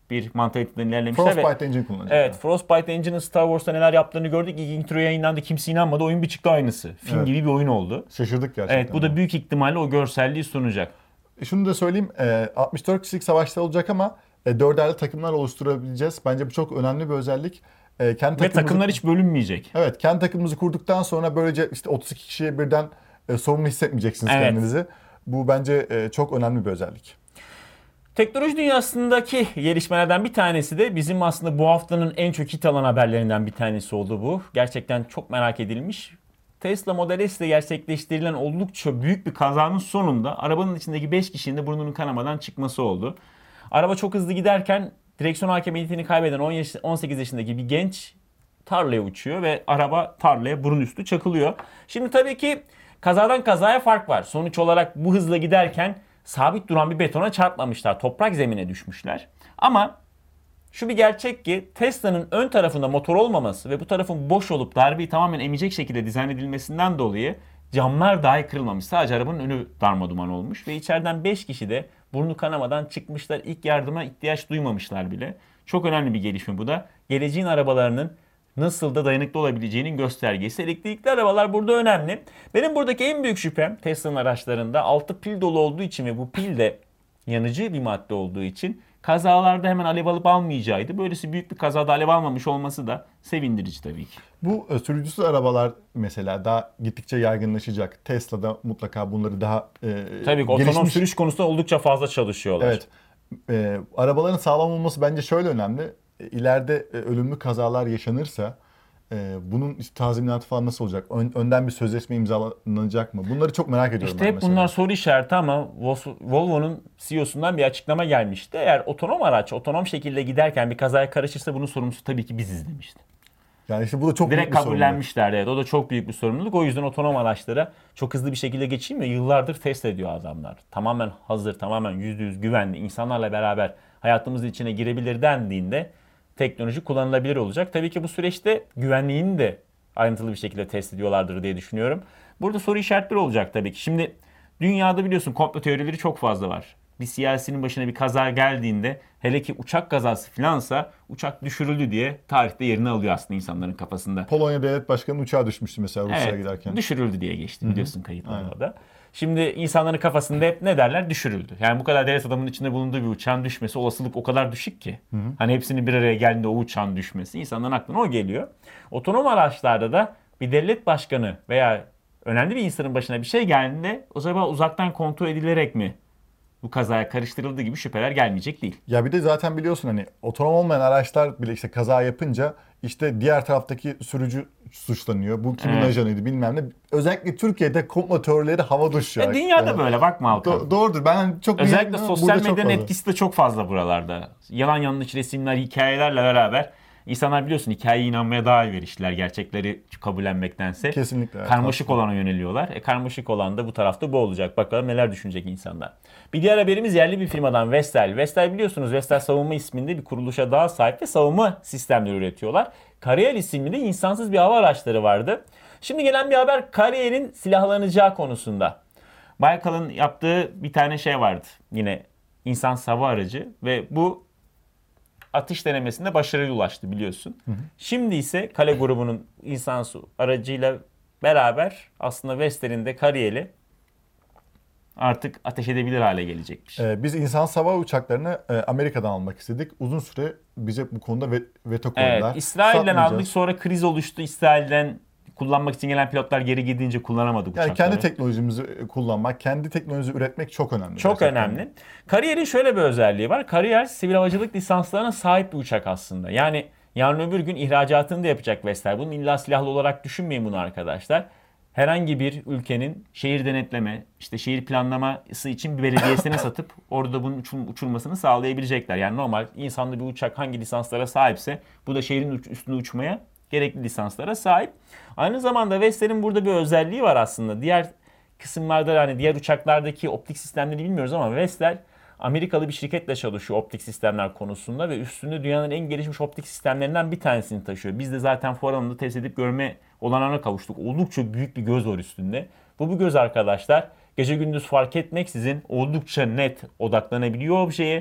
bir mantaliteden ilerlemişler. Frostbite ve, engine kullanacak. Evet, Frostbite Engine'ın Star Wars'ta neler yaptığını gördük. İlk intro yayınlandı, kimse inanmadı. Oyun bir çıktı aynısı. Film Evet. gibi bir oyun oldu. Şaşırdık gerçekten. Evet, bu da büyük ihtimalle o görselliği sunacak. Şunu da söyleyeyim, e, altmış dört kişilik savaşta olacak ama e, dörderli takımlar oluşturabileceğiz. Bence bu çok önemli bir özellik. E, kendi Ve takımımızı- takımlar hiç bölünmeyecek. Evet, kendi takımımızı kurduktan sonra böylece işte otuz iki kişiye birden e, sorumlu hissetmeyeceksiniz Evet. kendinizi. Bu bence e, çok önemli bir özellik. Teknoloji dünyasındaki gelişmelerden bir tanesi de bizim aslında bu haftanın en çok hit alan haberlerinden bir tanesi oldu bu. Gerçekten çok merak edilmiş. Tesla Model S ile gerçekleştirilen oldukça büyük bir kazanın sonunda arabanın içindeki beş kişinin de burnunun kanamadan çıkması oldu. Araba çok hızlı giderken direksiyon hakimiyetini kaybeden on yaş, on sekiz yaşındaki bir genç tarlaya uçuyor ve araba tarlaya burun üstü çakılıyor. Şimdi tabii ki kazadan kazaya fark var. Sonuç olarak bu hızla giderken sabit duran bir betona çarpmamışlar. Toprak zemine düşmüşler. Ama şu bir gerçek ki Tesla'nın ön tarafında motor olmaması ve bu tarafın boş olup darbeyi tamamen emecek şekilde dizayn edilmesinden dolayı camlar dahi kırılmamış. Sadece arabanın önü darmaduman olmuş ve içeriden beş kişi de burnu kanamadan çıkmışlar. İlk yardıma ihtiyaç duymamışlar bile. Çok önemli bir gelişme bu da. Geleceğin arabalarının nasıl da dayanıklı olabileceğinin göstergesi. Elektrikli arabalar burada önemli. Benim buradaki en büyük şüphem Tesla'nın araçlarında altı pil dolu olduğu için ve bu pil de yanıcı bir madde olduğu için kazalarda hemen alev alıp almayacağıydı. Böylesi büyük bir kazada alev almamış olması da sevindirici tabii ki. Bu e, sürücüsüz arabalar mesela daha gittikçe yaygınlaşacak. Tesla'da mutlaka bunları daha e, Tabii ki otonom gelişmiş. sürüş konusunda oldukça fazla çalışıyorlar. Evet. E, arabaların sağlam olması bence şöyle önemli. E, ileride e, ölümlü kazalar yaşanırsa e, bunun işte tazminatı falan nasıl olacak? Ön- önden bir sözleşme imzalanacak mı? Bunları çok merak ediyorum İşte ben hep mesela. bunlar soru işareti ama Volvo'nun C E O'sundan bir açıklama gelmişti. Eğer otonom araç otonom şekilde giderken bir kazaya karışırsa bunun sorumlusu tabii ki biziz demişti. Yani işte bu da çok büyük Direkt bir sorumluluk. kabullenmişlerdi. Evet, o da çok büyük bir sorumluluk. O yüzden otonom araçlara çok hızlı bir şekilde geçeyim ve yıllardır test ediyor adamlar. Tamamen hazır, tamamen yüzde yüz güvenli, insanlarla beraber hayatımızın içine girebilir dendiğinde teknoloji kullanılabilir olacak. Tabii ki bu süreçte güvenliğini de ayrıntılı bir şekilde test ediyorlardır diye düşünüyorum. Burada soru işaretleri olacak tabii ki. Şimdi dünyada biliyorsun komplo teorileri çok fazla var. Bir siyasinin başına bir kaza geldiğinde, hele ki uçak kazası filansa, uçak düşürüldü diye tarihte yerini alıyor aslında insanların kafasında. Polonya Devlet Başkanı'nın uçağı düşmüştü mesela Rusya'ya Evet, giderken. düşürüldü diye geçti biliyorsun kayıtlarda Aynen. da. Şimdi insanların kafasında hep ne derler? Düşürüldü. Yani bu kadar devlet adamının içinde bulunduğu bir uçağın düşmesi olasılık o kadar düşük ki. Hani hepsinin bir araya geldiğinde o uçağın düşmesi insanların aklına o geliyor. Otonom araçlarda da bir devlet başkanı veya önemli bir insanın başına bir şey geldiğinde o zaman uzaktan kontrol edilerek mi bu kazaya karıştırıldığı gibi şüpheler gelmeyecek değil. Ya bir de zaten biliyorsun hani otonom olmayan araçlar bile işte kaza yapınca işte diğer taraftaki sürücü suçlanıyor. Bu kimin Evet. ajanıydı bilmem ne. Özellikle Türkiye'de komplo teorileri havada uçuyor. E, dünyada Yani böyle bakma Halkan. do- doğrudur. Ben çok Özellikle bilmiyorum ama sosyal burada çok medyanın fazla. etkisi de çok fazla buralarda. Yalan yanlış resimler, hikayelerle beraber insanlar biliyorsun hikayeye inanmaya daha elverişliler gerçekleri kabullenmektense. Kesinlikle. evet, Karmaşık haklısın. olana yöneliyorlar. E karmaşık olan da bu tarafta bu olacak. Bakalım neler düşünecek insanlar. Bir diğer haberimiz yerli bir firmadan Vestel. Vestel biliyorsunuz Vestel Savunma isminde bir kuruluşa daha sahip ve savunma sistemleri üretiyorlar. Kariyer isimli insansız bir hava araçları vardı. Şimdi gelen bir haber Karayel'in silahlanacağı konusunda. Baykal'ın yaptığı bir tane şey vardı. Yine insansız hava aracı ve bu atış denemesinde başarıya ulaştı biliyorsun. Hı hı. Şimdi ise Kale grubunun insansız aracıyla beraber aslında Vestel'in de Karayel'i artık ateş edebilir hale gelecekmiş. Ee, biz insan hava uçaklarını e, Amerika'dan almak istedik. Uzun süre bize bu konuda ve, veto koydular. Evet, İsrail'den Satmayacağız. aldık, sonra kriz oluştu. İsrail'den kullanmak için gelen pilotlar geri gidince kullanamadık Yani uçakları. kendi teknolojimizi kullanmak, kendi teknolojimizi üretmek çok önemli. Çok gerçekten. önemli. Kariyer'in şöyle bir özelliği var. Kariyer sivil havacılık lisanslarına sahip bir uçak aslında. Yani yarın öbür gün ihracatını da yapacak Vestel. Bunun illa silahlı olarak düşünmeyin bunu arkadaşlar. Herhangi bir ülkenin şehir denetleme, işte şehir planlaması için bir belediyesine satıp orada bunun uçur- uçurmasını sağlayabilecekler. Yani normal insanlı bir uçak hangi lisanslara sahipse bu da şehrin uç- üstünde uçmaya gerekli lisanslara sahip. Aynı zamanda Vestel'in burada bir özelliği var aslında. Diğer kısımlarda hani diğer uçaklardaki optik sistemleri bilmiyoruz ama Vestel Amerikalı bir şirketle çalışıyor optik sistemler konusunda ve üstünde dünyanın en gelişmiş optik sistemlerinden bir tanesini taşıyor. Biz de zaten fuar alanında test edip görme olanağına kavuştuk. Oldukça büyük bir göz var üstünde. Bu bu göz arkadaşlar gece gündüz fark etmeksizin oldukça net odaklanabiliyor objeye.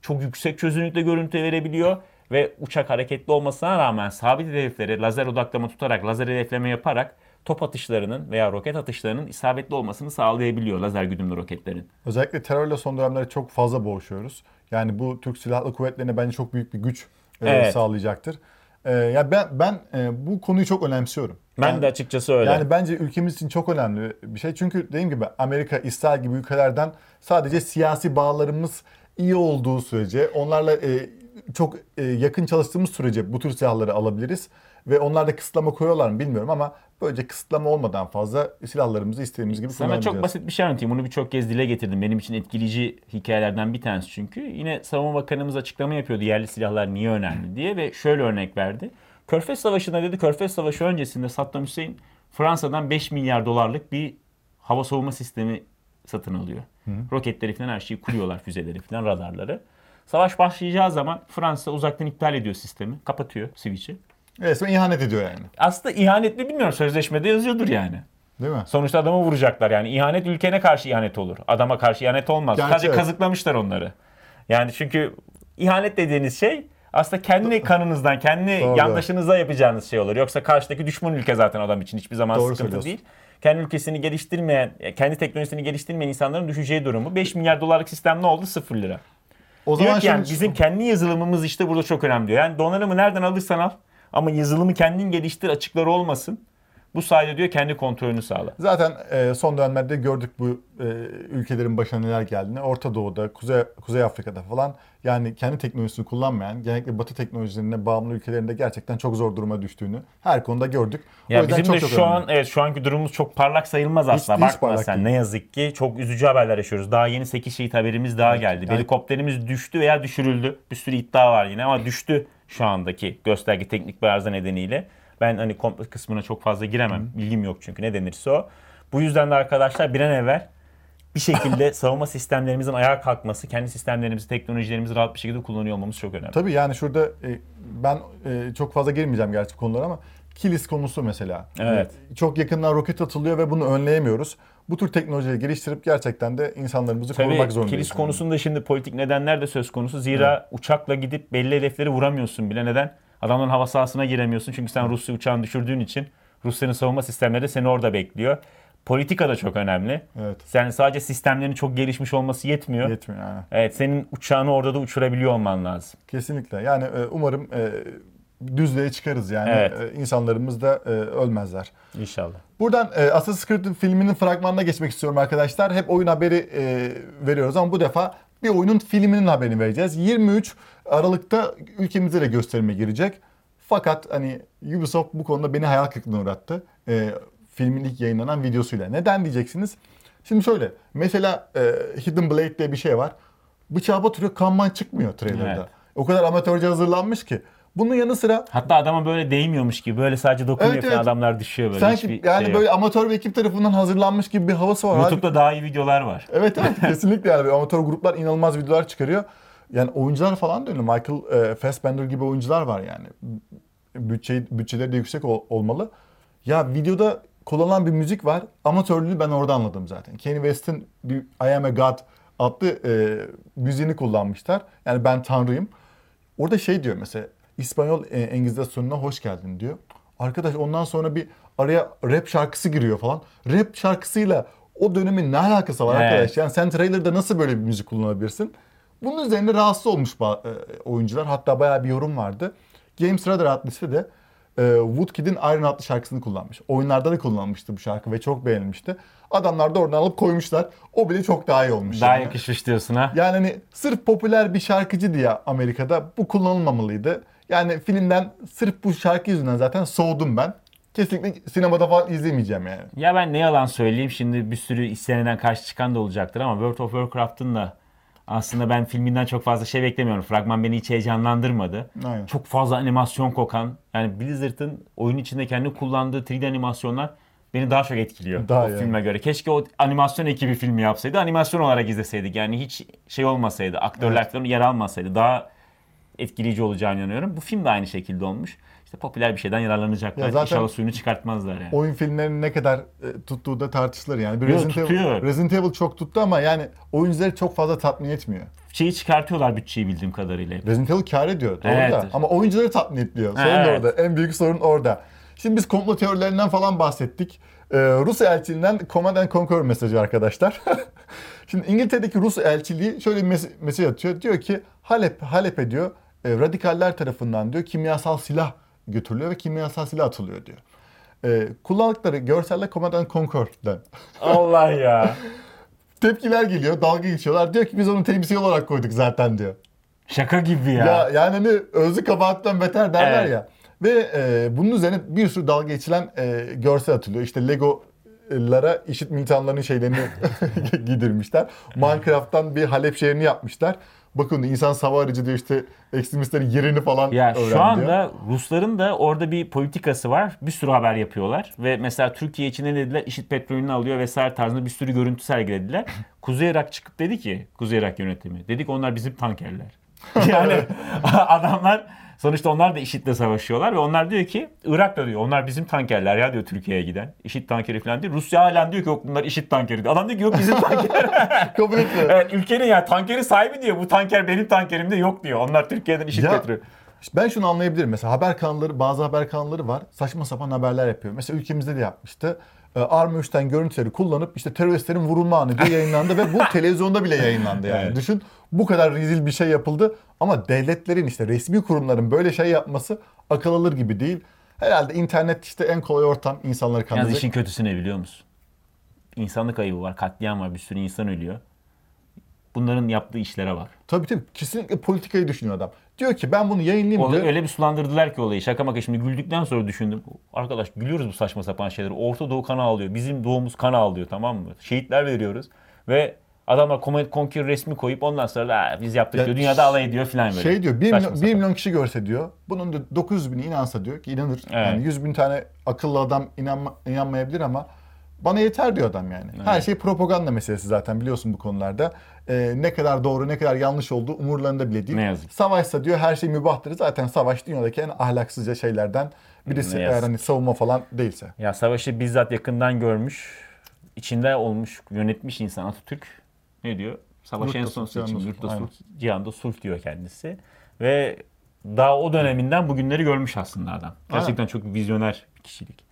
çok yüksek çözünürlükte görüntü verebiliyor ve uçak hareketli olmasına rağmen sabit hedefleri lazer odaklama tutarak, lazer hedefleme yaparak top atışlarının veya roket atışlarının isabetli olmasını sağlayabiliyor lazer güdümlü roketlerin. Özellikle terörle son dönemlerde çok fazla boğuşuyoruz. Yani bu Türk Silahlı Kuvvetleri'ne bence çok büyük bir güç e, Evet. sağlayacaktır. E, ya ben ben e, bu konuyu çok önemsiyorum. Ben Yani- de açıkçası öyle. Yani bence ülkemiz için çok önemli bir şey. Çünkü dediğim gibi Amerika, İsrail gibi ülkelerden sadece siyasi bağlarımız iyi olduğu sürece, onlarla e, çok e, yakın çalıştığımız sürece bu tür silahları alabiliriz. Ve onlar da kısıtlama koyuyorlar mı bilmiyorum ama böylece kısıtlama olmadan fazla silahlarımızı istediğimiz gibi Sana kullanabileceğiz. çok basit bir şey anlatayım. Bunu birçok kez dile getirdim. Benim için etkileyici hikayelerden bir tanesi çünkü. Yine Savunma Bakanımız açıklama yapıyordu yerli silahlar niye önemli diye ve şöyle örnek verdi. Körfez Savaşı'nda dedi, Körfez Savaşı öncesinde Saddam Hüseyin Fransa'dan beş milyar dolarlık bir hava savunma sistemi satın alıyor. Hı. Roketleri falan her şeyi kuruyorlar, füzeleri falan, radarları. Savaş başlayacağı zaman Fransa uzaktan iptal ediyor sistemi, kapatıyor switch'i. Resmen ihanet ediyor yani. Aslında ihanet mi bilmiyorum, sözleşmede yazıyordur yani. Değil mi? Sonuçta adamı vuracaklar yani. İhanet ülkene karşı ihanet olur. Adama karşı ihanet olmaz. Gerçi Sadece evet. kazıklamışlar onları. Yani çünkü ihanet dediğiniz şey aslında kendi kanınızdan, kendi Doğru. yandaşınıza yapacağınız şey olur. Yoksa karşıdaki düşman ülke zaten adam için hiçbir zaman Doğru sıkıntı söylüyorsun. değil. Kendi ülkesini geliştirmeyen, kendi teknolojisini geliştirmeyen insanların düşeceği durumu. beş milyar dolarlık sistem ne oldu? sıfır lira. O Diyor zaman ki yani şimdi bizim kendi yazılımımız işte burada çok önemli diyor. Yani donanımı nereden alırsan al ama yazılımı kendin geliştir, açıkları olmasın. Bu sayede diyor kendi kontrolünü sağla. zaten e, son dönemlerde gördük bu e, ülkelerin başına neler geldiğini. Orta Doğu'da, Kuzey Kuzey Afrika'da falan yani kendi teknolojisini kullanmayan, genellikle Batı teknolojilerine bağımlı ülkelerinde gerçekten çok zor duruma düştüğünü her konuda gördük. O Ya yüzden bizim de çok şu çok an önemli. evet şu anki durumumuz çok parlak sayılmaz aslında. hiç Bakma parlak sen değil. ne yazık ki çok üzücü haberler yaşıyoruz. Daha yeni sekiz şehit haberimiz daha geldi. yani- Helikopterimiz düştü veya düşürüldü. Bir sürü iddia var yine ama düştü şu andaki gösterge teknik bir arıza nedeniyle. Ben hani komplo kısmına çok fazla giremem. Bilgim yok çünkü ne denirse o. Bu yüzden de arkadaşlar bir an evvel bir şekilde savunma sistemlerimizin ayağa kalkması, kendi sistemlerimizi, teknolojilerimizi rahat bir şekilde kullanıyor olmamız çok önemli. Tabii yani şurada e, ben e, çok fazla girmeyeceğim gerçi konulara ama Kilis konusu mesela. Evet. E, Çok yakından roket atılıyor ve bunu önleyemiyoruz. Bu tür teknolojileri geliştirip gerçekten de insanlarımızı korumak Tabii zorundayız. kilis konusunda şimdi politik nedenler de söz konusu. Zira uçakla gidip belli hedefleri vuramıyorsun bile. Neden? Adamların hava sahasına giremiyorsun. Çünkü sen Rusya uçağını düşürdüğün için Rusya'nın savunma sistemleri de seni orada bekliyor. Politika da çok önemli. Evet. Sen sadece sistemlerin çok gelişmiş olması yetmiyor. Yetmiyor yani. Evet, senin uçağını orada da uçurabiliyor olman lazım. Kesinlikle. Yani e, umarım e, düzlüğe çıkarız yani. Evet. E, insanlarımız da e, ölmezler. İnşallah. Buradan e, Assassin's Creed filminin fragmanına geçmek istiyorum arkadaşlar. Hep oyun haberi e, veriyoruz ama bu defa bir oyunun filminin haberini vereceğiz. yirmi üç Aralık'ta ülkemizde de gösterime girecek. Fakat hani Ubisoft bu konuda beni hayal kırıklığına uğrattı. E, filmin ilk yayınlanan videosuyla. Neden diyeceksiniz? Şimdi şöyle. Mesela e, Hidden Blade diye bir şey var. Bıçağı batırıyor, kanman çıkmıyor trailerda. Evet. O kadar amatörce hazırlanmış ki. Bunun yanı sıra Hatta adama böyle değmiyormuş gibi, böyle sadece dokunuyor Evet, falan, evet. adamlar düşüyor böyle. sanki Hiçbir yani şey böyle yok. amatör bir ekip tarafından hazırlanmış gibi bir havası var. YouTube'da daha iyi videolar var. Evet evet kesinlikle yani böyle amatör gruplar inanılmaz videolar çıkarıyor. Yani oyuncular falan da öyle. Michael e, Fassbender gibi oyuncular var yani. Bütçe, bütçeleri de yüksek ol- olmalı. Ya videoda kullanılan bir müzik var. Amatörlüğü ben orada anladım zaten. Kanye West'in bir I Am A God adlı e, müziğini kullanmışlar. Yani ben tanrıyım. Orada şey diyor mesela İspanyol e, Engizisyonuna hoş geldin diyor. Arkadaş ondan sonra bir araya rap şarkısı giriyor falan. Rap şarkısıyla o dönemin ne alakası var Evet. arkadaş? Yani sen trailer'da nasıl böyle bir müzik kullanabilirsin? Bunun üzerine rahatsız olmuş ba- e, oyuncular. Hatta bayağı bir yorum vardı. Games Radar adlı site e, Woodkid'in Iron adlı şarkısını kullanmış. Oyunlarda da kullanmıştı bu şarkı ve çok beğenilmişti. Adamlar da oradan alıp koymuşlar. O bile çok daha iyi olmuş. Daha yani. yakışmış diyorsun ha. Yani hani sırf popüler bir şarkıcı diye Amerika'da bu kullanılmamalıydı. Yani filmden sırf bu şarkı yüzünden zaten soğudum ben. Kesinlikle sinemada falan izlemeyeceğim yani. Ya ben ne yalan söyleyeyim, şimdi bir sürü isyaneden karşı çıkan da olacaktır ama World of Warcraft'ın da aslında ben filminden çok fazla şey beklemiyorum. Fragman beni hiç heyecanlandırmadı. Aynen. Çok fazla animasyon kokan, yani Blizzard'ın oyun içinde kendi kullandığı üç D animasyonlar beni daha çok etkiliyor Daha o yani. filme göre. Keşke o animasyon ekibi filmi yapsaydı, animasyon olarak izleseydik. Yani hiç şey olmasaydı, aktörler falan yer almasaydı daha etkileyici olacağını inanıyorum. Bu film de aynı şekilde olmuş. İşte popüler bir şeyden yararlanacaklar. Ya zaten- İnşallah suyunu çıkartmazlar yani. Oyun filmlerinin ne kadar e, tuttuğu da tartışılır yani. Bir Yo, Resident, Evil, tutuyor. Resident Evil çok tuttu ama yani oyuncuları çok fazla tatmin etmiyor. şeyi çıkartıyorlar bütçeyi bildiğim kadarıyla. Resident Evil kâr ediyor doğru Evet. da ama oyuncuları tatmin etmiyor. Sorun Evet. orada. En büyük sorun orada. Şimdi biz komplo teorilerinden falan bahsettik. Ee, Rus elçiliğinden Command and Conquer mesajı arkadaşlar. Şimdi İngiltere'deki Rus elçiliği şöyle bir mes- mesaj atıyor. Diyor ki Halep, Halep'e diyor e, radikaller tarafından diyor kimyasal silah götürülüyor ve kimyasal silah atılıyor diyor. E, kullandıkları görseller Command and Conquer'den. Allah ya. Tepkiler geliyor, dalga geçiyorlar. Diyor ki biz onu temsil olarak koyduk zaten diyor. Şaka gibi ya. Ya yani hani özlü kabahatten beter derler Evet. ya. Ve e, bunun üzerine bir sürü dalga geçilen e, görsel atılıyor. İşte Lego'lara IŞİD militanlarının şeylerini giydirmişler. Minecraft'tan bir Halep şehrini yapmışlar. Bakın insan hava aracı diyor işte ekstremistlerin yerini falan Ya öğrendi şu anda diyor. Rusların da orada bir politikası var. Bir sürü haber yapıyorlar. Ve mesela Türkiye için ne dediler? IŞİD petrolünü alıyor vesaire tarzında bir sürü görüntü sergilediler. Kuzey Irak çıkıp dedi ki, Kuzey Irak yönetimi. Dedik onlar bizim tankerler. Yani adamlar sonuçta onlar da IŞİD'le savaşıyorlar ve onlar diyor ki Irak da diyor onlar bizim tankerler ya diyor Türkiye'ye giden. IŞİD tankeri falan değil. Rusya halen diyor ki yok bunlar IŞİD tankeri diyor. Adam diyor ki yok bizim tanker. Kabul etmiyor. Evet, ülkenin yani tankerin sahibi diyor bu tanker benim tankerimde yok diyor. Onlar Türkiye'den IŞİD Ya, petrolü. işte ben şunu anlayabilirim. Mesela haber kanalları, bazı haber kanalları var. Saçma sapan haberler yapıyor. Mesela ülkemizde de yapmıştı. Ee, Arma üçten görüntüleri kullanıp işte teröristlerin vurulma anı diye yayınlandı ve bu televizyonda bile yayınlandı yani. Evet. Düşün bu kadar rezil bir şey yapıldı ama devletlerin işte resmi kurumların böyle şey yapması akıl alır gibi değil. Herhalde internet işte en kolay ortam insanları Yalnız kandıracak. işin kötüsü ne biliyor musun? İnsanlık ayıbı var, katliam var, bir sürü insan ölüyor. Bunların yaptığı işlere bak. Tabii tabii kesinlikle politikayı düşünüyor adam. Diyor ki ben bunu yayınlayayım O, diyor. öyle bir sulandırdılar ki olayı. Şaka maka şimdi güldükten sonra düşündüm. Arkadaş gülüyoruz bu saçma sapan şeyleri. Orta Doğu kan ağlıyor. Bizim doğumuz kan ağlıyor tamam mı? Şehitler veriyoruz. Ve adamlar Command Conquer resmi koyup ondan sonra da biz yaptık Ya diyor. Dünyada alay ediyor falan böyle. Şey diyor bir Saçma milyon, bir sapan. milyon kişi görse diyor. Bunun da dokuz yüz bini inansa diyor ki inanır. Evet. Yani yüz bin tane akıllı adam inanma, inanmayabilir ama bana yeter diyor adam yani. Her şey propaganda meselesi zaten biliyorsun bu konularda. Ee, ne kadar doğru ne kadar yanlış olduğu umurlarında bile değil. Ne yazık. Savaşsa diyor her şey mübahtır. Zaten savaş dünyadaki en ahlaksızca şeylerden birisi. Ne Eğer yazık. hani savunma falan değilse. Ya savaşı bizzat yakından görmüş, içinde olmuş, yönetmiş insan Atatürk ne diyor? Savaş en Yurtta son sulh, cihanda seçim, sulh. yurtta Aynen. sulh, cihanda sulh diyor kendisi. Ve daha o döneminden bugünleri görmüş aslında adam. Gerçekten çok vizyoner bir kişilik.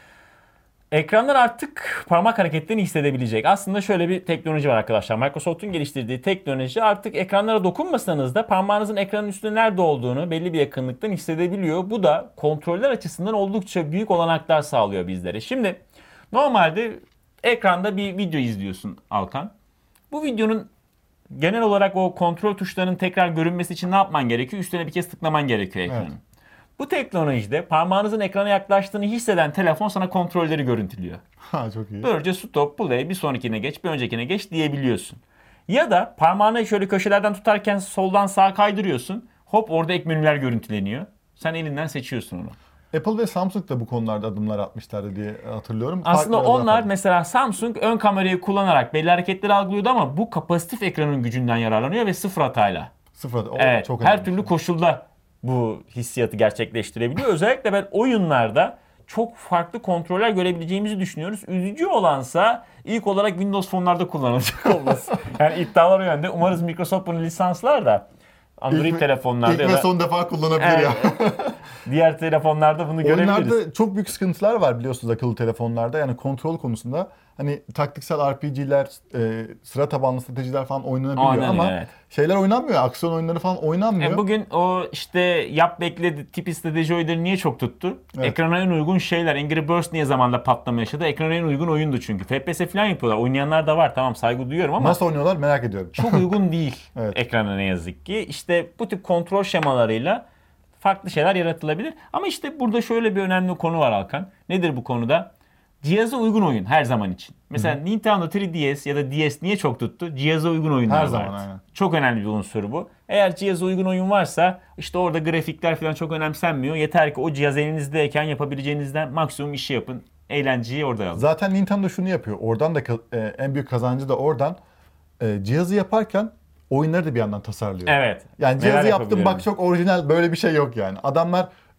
Ekranlar artık parmak hareketlerini hissedebilecek. Aslında şöyle bir teknoloji var arkadaşlar. Microsoft'un geliştirdiği teknoloji artık ekranlara dokunmasanız da parmağınızın ekranın üstünde nerede olduğunu belli bir yakınlıktan hissedebiliyor. Bu da kontroller açısından oldukça büyük olanaklar sağlıyor bizlere. Şimdi normalde ekranda bir video izliyorsun Alkan. Bu videonun genel olarak o kontrol tuşlarının tekrar görünmesi için ne yapman gerekiyor? Üstüne bir kez tıklaman gerekiyor ekranın. Evet. Bu teknolojide parmağınızın ekrana yaklaştığını hisseden telefon sana kontrolleri görüntülüyor. Ha çok iyi. Böylece stop, play, bir sonrakine geç, bir öncekine geç diyebiliyorsun. Ya da parmağını şöyle köşelerden tutarken soldan sağa kaydırıyorsun. Hop orada ek menüler görüntüleniyor. Sen elinden seçiyorsun onu. Apple ve Samsung da bu konularda adımlar atmışlardı diye hatırlıyorum. Aslında Farklı onlar farklı. mesela Samsung ön kamerayı kullanarak belli hareketleri algılıyordu ama bu kapasitif ekranın gücünden yararlanıyor ve sıfır hatayla. Sıfır. O Evet, çok her önemli. türlü koşulda bu hissiyatı gerçekleştirebiliyor. Özellikle ben oyunlarda çok farklı kontroller görebileceğimizi düşünüyoruz. Üzücü olansa ilk olarak Windows fonlarda kullanılacak olması. Yani iddialar o yönde. Umarız Microsoft bunu lisanslar da Android İlk ve- telefonlarda İlk ya ve da son defa kullanabilir Evet. ya. diğer telefonlarda bunu görebiliriz. Oyunlarda çok büyük sıkıntılar var biliyorsunuz akıllı telefonlarda. Yani kontrol konusunda hani taktiksel R P G'ler, e, sıra tabanlı stratejiler falan oynanabiliyor Aynen, ama evet. şeyler oynanmıyor. Aksiyon oyunları falan oynanmıyor. E bugün o işte yap bekle tipi strateji oyunları niye çok tuttu? Evet. Ekrana en uygun şeyler. Angry Birds niye zamanda patlama yaşadı? Ekrana en uygun oyundu çünkü. F P S falan yapıyorlar. Oynayanlar da var. Tamam saygı duyuyorum ama Nasıl oynuyorlar merak ediyorum. çok uygun değil Evet. ekrana ne yazık ki. İşte bu tip kontrol şemalarıyla farklı şeyler yaratılabilir. Ama işte burada şöyle bir önemli konu var Hakan. Nedir bu konuda? Cihaza uygun oyun her zaman için. Mesela Hı-hı. Nintendo üç D S ya da D S niye çok tuttu? Cihaza uygun oyunlar Her vardı. zaman, aynen. Çok önemli bir unsur bu. Eğer cihaza uygun oyun varsa işte orada grafikler falan çok önemsenmiyor. Yeter ki o cihaz elinizdeyken yapabileceğinizden maksimum işi yapın. Eğlenceyi orada alın. Zaten Nintendo şunu yapıyor. Oradan da ka- e, en büyük kazancı da oradan. E, cihazı yaparken oyunları da bir yandan tasarlıyor. Evet. Yani Neler cihazı yaptım yapabilirim? bak çok orijinal böyle bir şey yok yani. Adamlar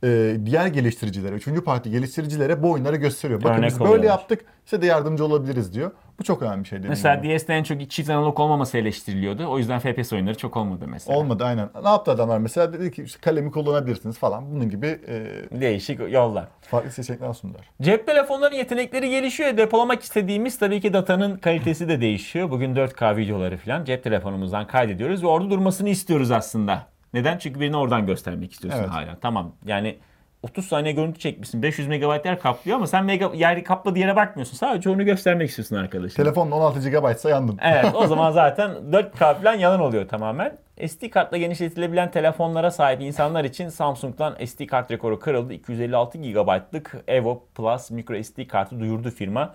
e, diğer geliştiricilere, üçüncü parti geliştiricilere bu oyunları gösteriyor. Bakın Örnek biz böyle oluyorlar. yaptık, size de yardımcı olabiliriz diyor. Bu çok önemli bir şey. dediğim Mesela gibi. D S'de en çok çift analog olmaması eleştiriliyordu. O yüzden F P S oyunları çok olmadı mesela. Olmadı aynen. Ne yaptı adamlar mesela? Dedi ki işte kalemi kullanabilirsiniz falan. Bunun gibi e, Değişik yollar. farklı seçenekler sundular. Cep telefonlarının yetenekleri gelişiyor. Depolamak istediğimiz tabii ki datanın kalitesi de değişiyor. Bugün dört K videoları falan cep telefonumuzdan kaydediyoruz ve orada durmasını istiyoruz aslında. Neden? Çünkü birini oradan göstermek istiyorsun Evet. hala. Tamam yani otuz saniye görüntü çekmişsin. beş yüz megabayt yer kaplıyor ama sen mega, yer kapladığı yere bakmıyorsun. Sadece onu göstermek istiyorsun arkadaşına. Telefonun on altı gigabaytsa yandın. Evet, o zaman zaten dört K falan yalan oluyor tamamen. S D kartla genişletilebilen telefonlara sahip insanlar için Samsung'dan S D kart rekoru kırıldı. iki yüz elli altı gigabaytlık Evo Plus micro S D kartı duyurdu firma.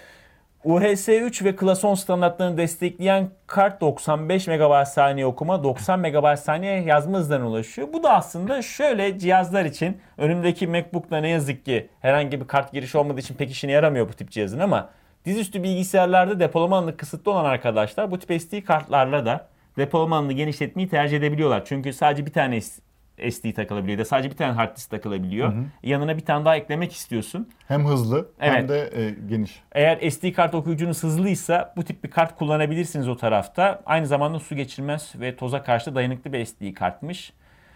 U H S üç ve Clason standartlarını destekleyen kart doksan beş megabayt saniye okuma, doksan megabayt saniye yazma hızlarına ulaşıyor. Bu da aslında şöyle cihazlar için, önümdeki MacBook'ta ne yazık ki herhangi bir kart girişi olmadığı için pek işine yaramıyor bu tip cihazın, ama dizüstü bilgisayarlarda depolama alanı kısıtlı olan arkadaşlar bu tip S D kartlarla da depolama alanını genişletmeyi tercih edebiliyorlar. Çünkü sadece bir tane S D takılabiliyor da sadece bir tane hard disk takılabiliyor. Hı hı. Yanına bir tane daha eklemek istiyorsun. Hem hızlı Evet. hem de e, geniş. Eğer S D kart okuyucunuz hızlıysa bu tip bir kart kullanabilirsiniz o tarafta. Aynı zamanda su geçirmez ve toza karşı dayanıklı bir S D kartmış.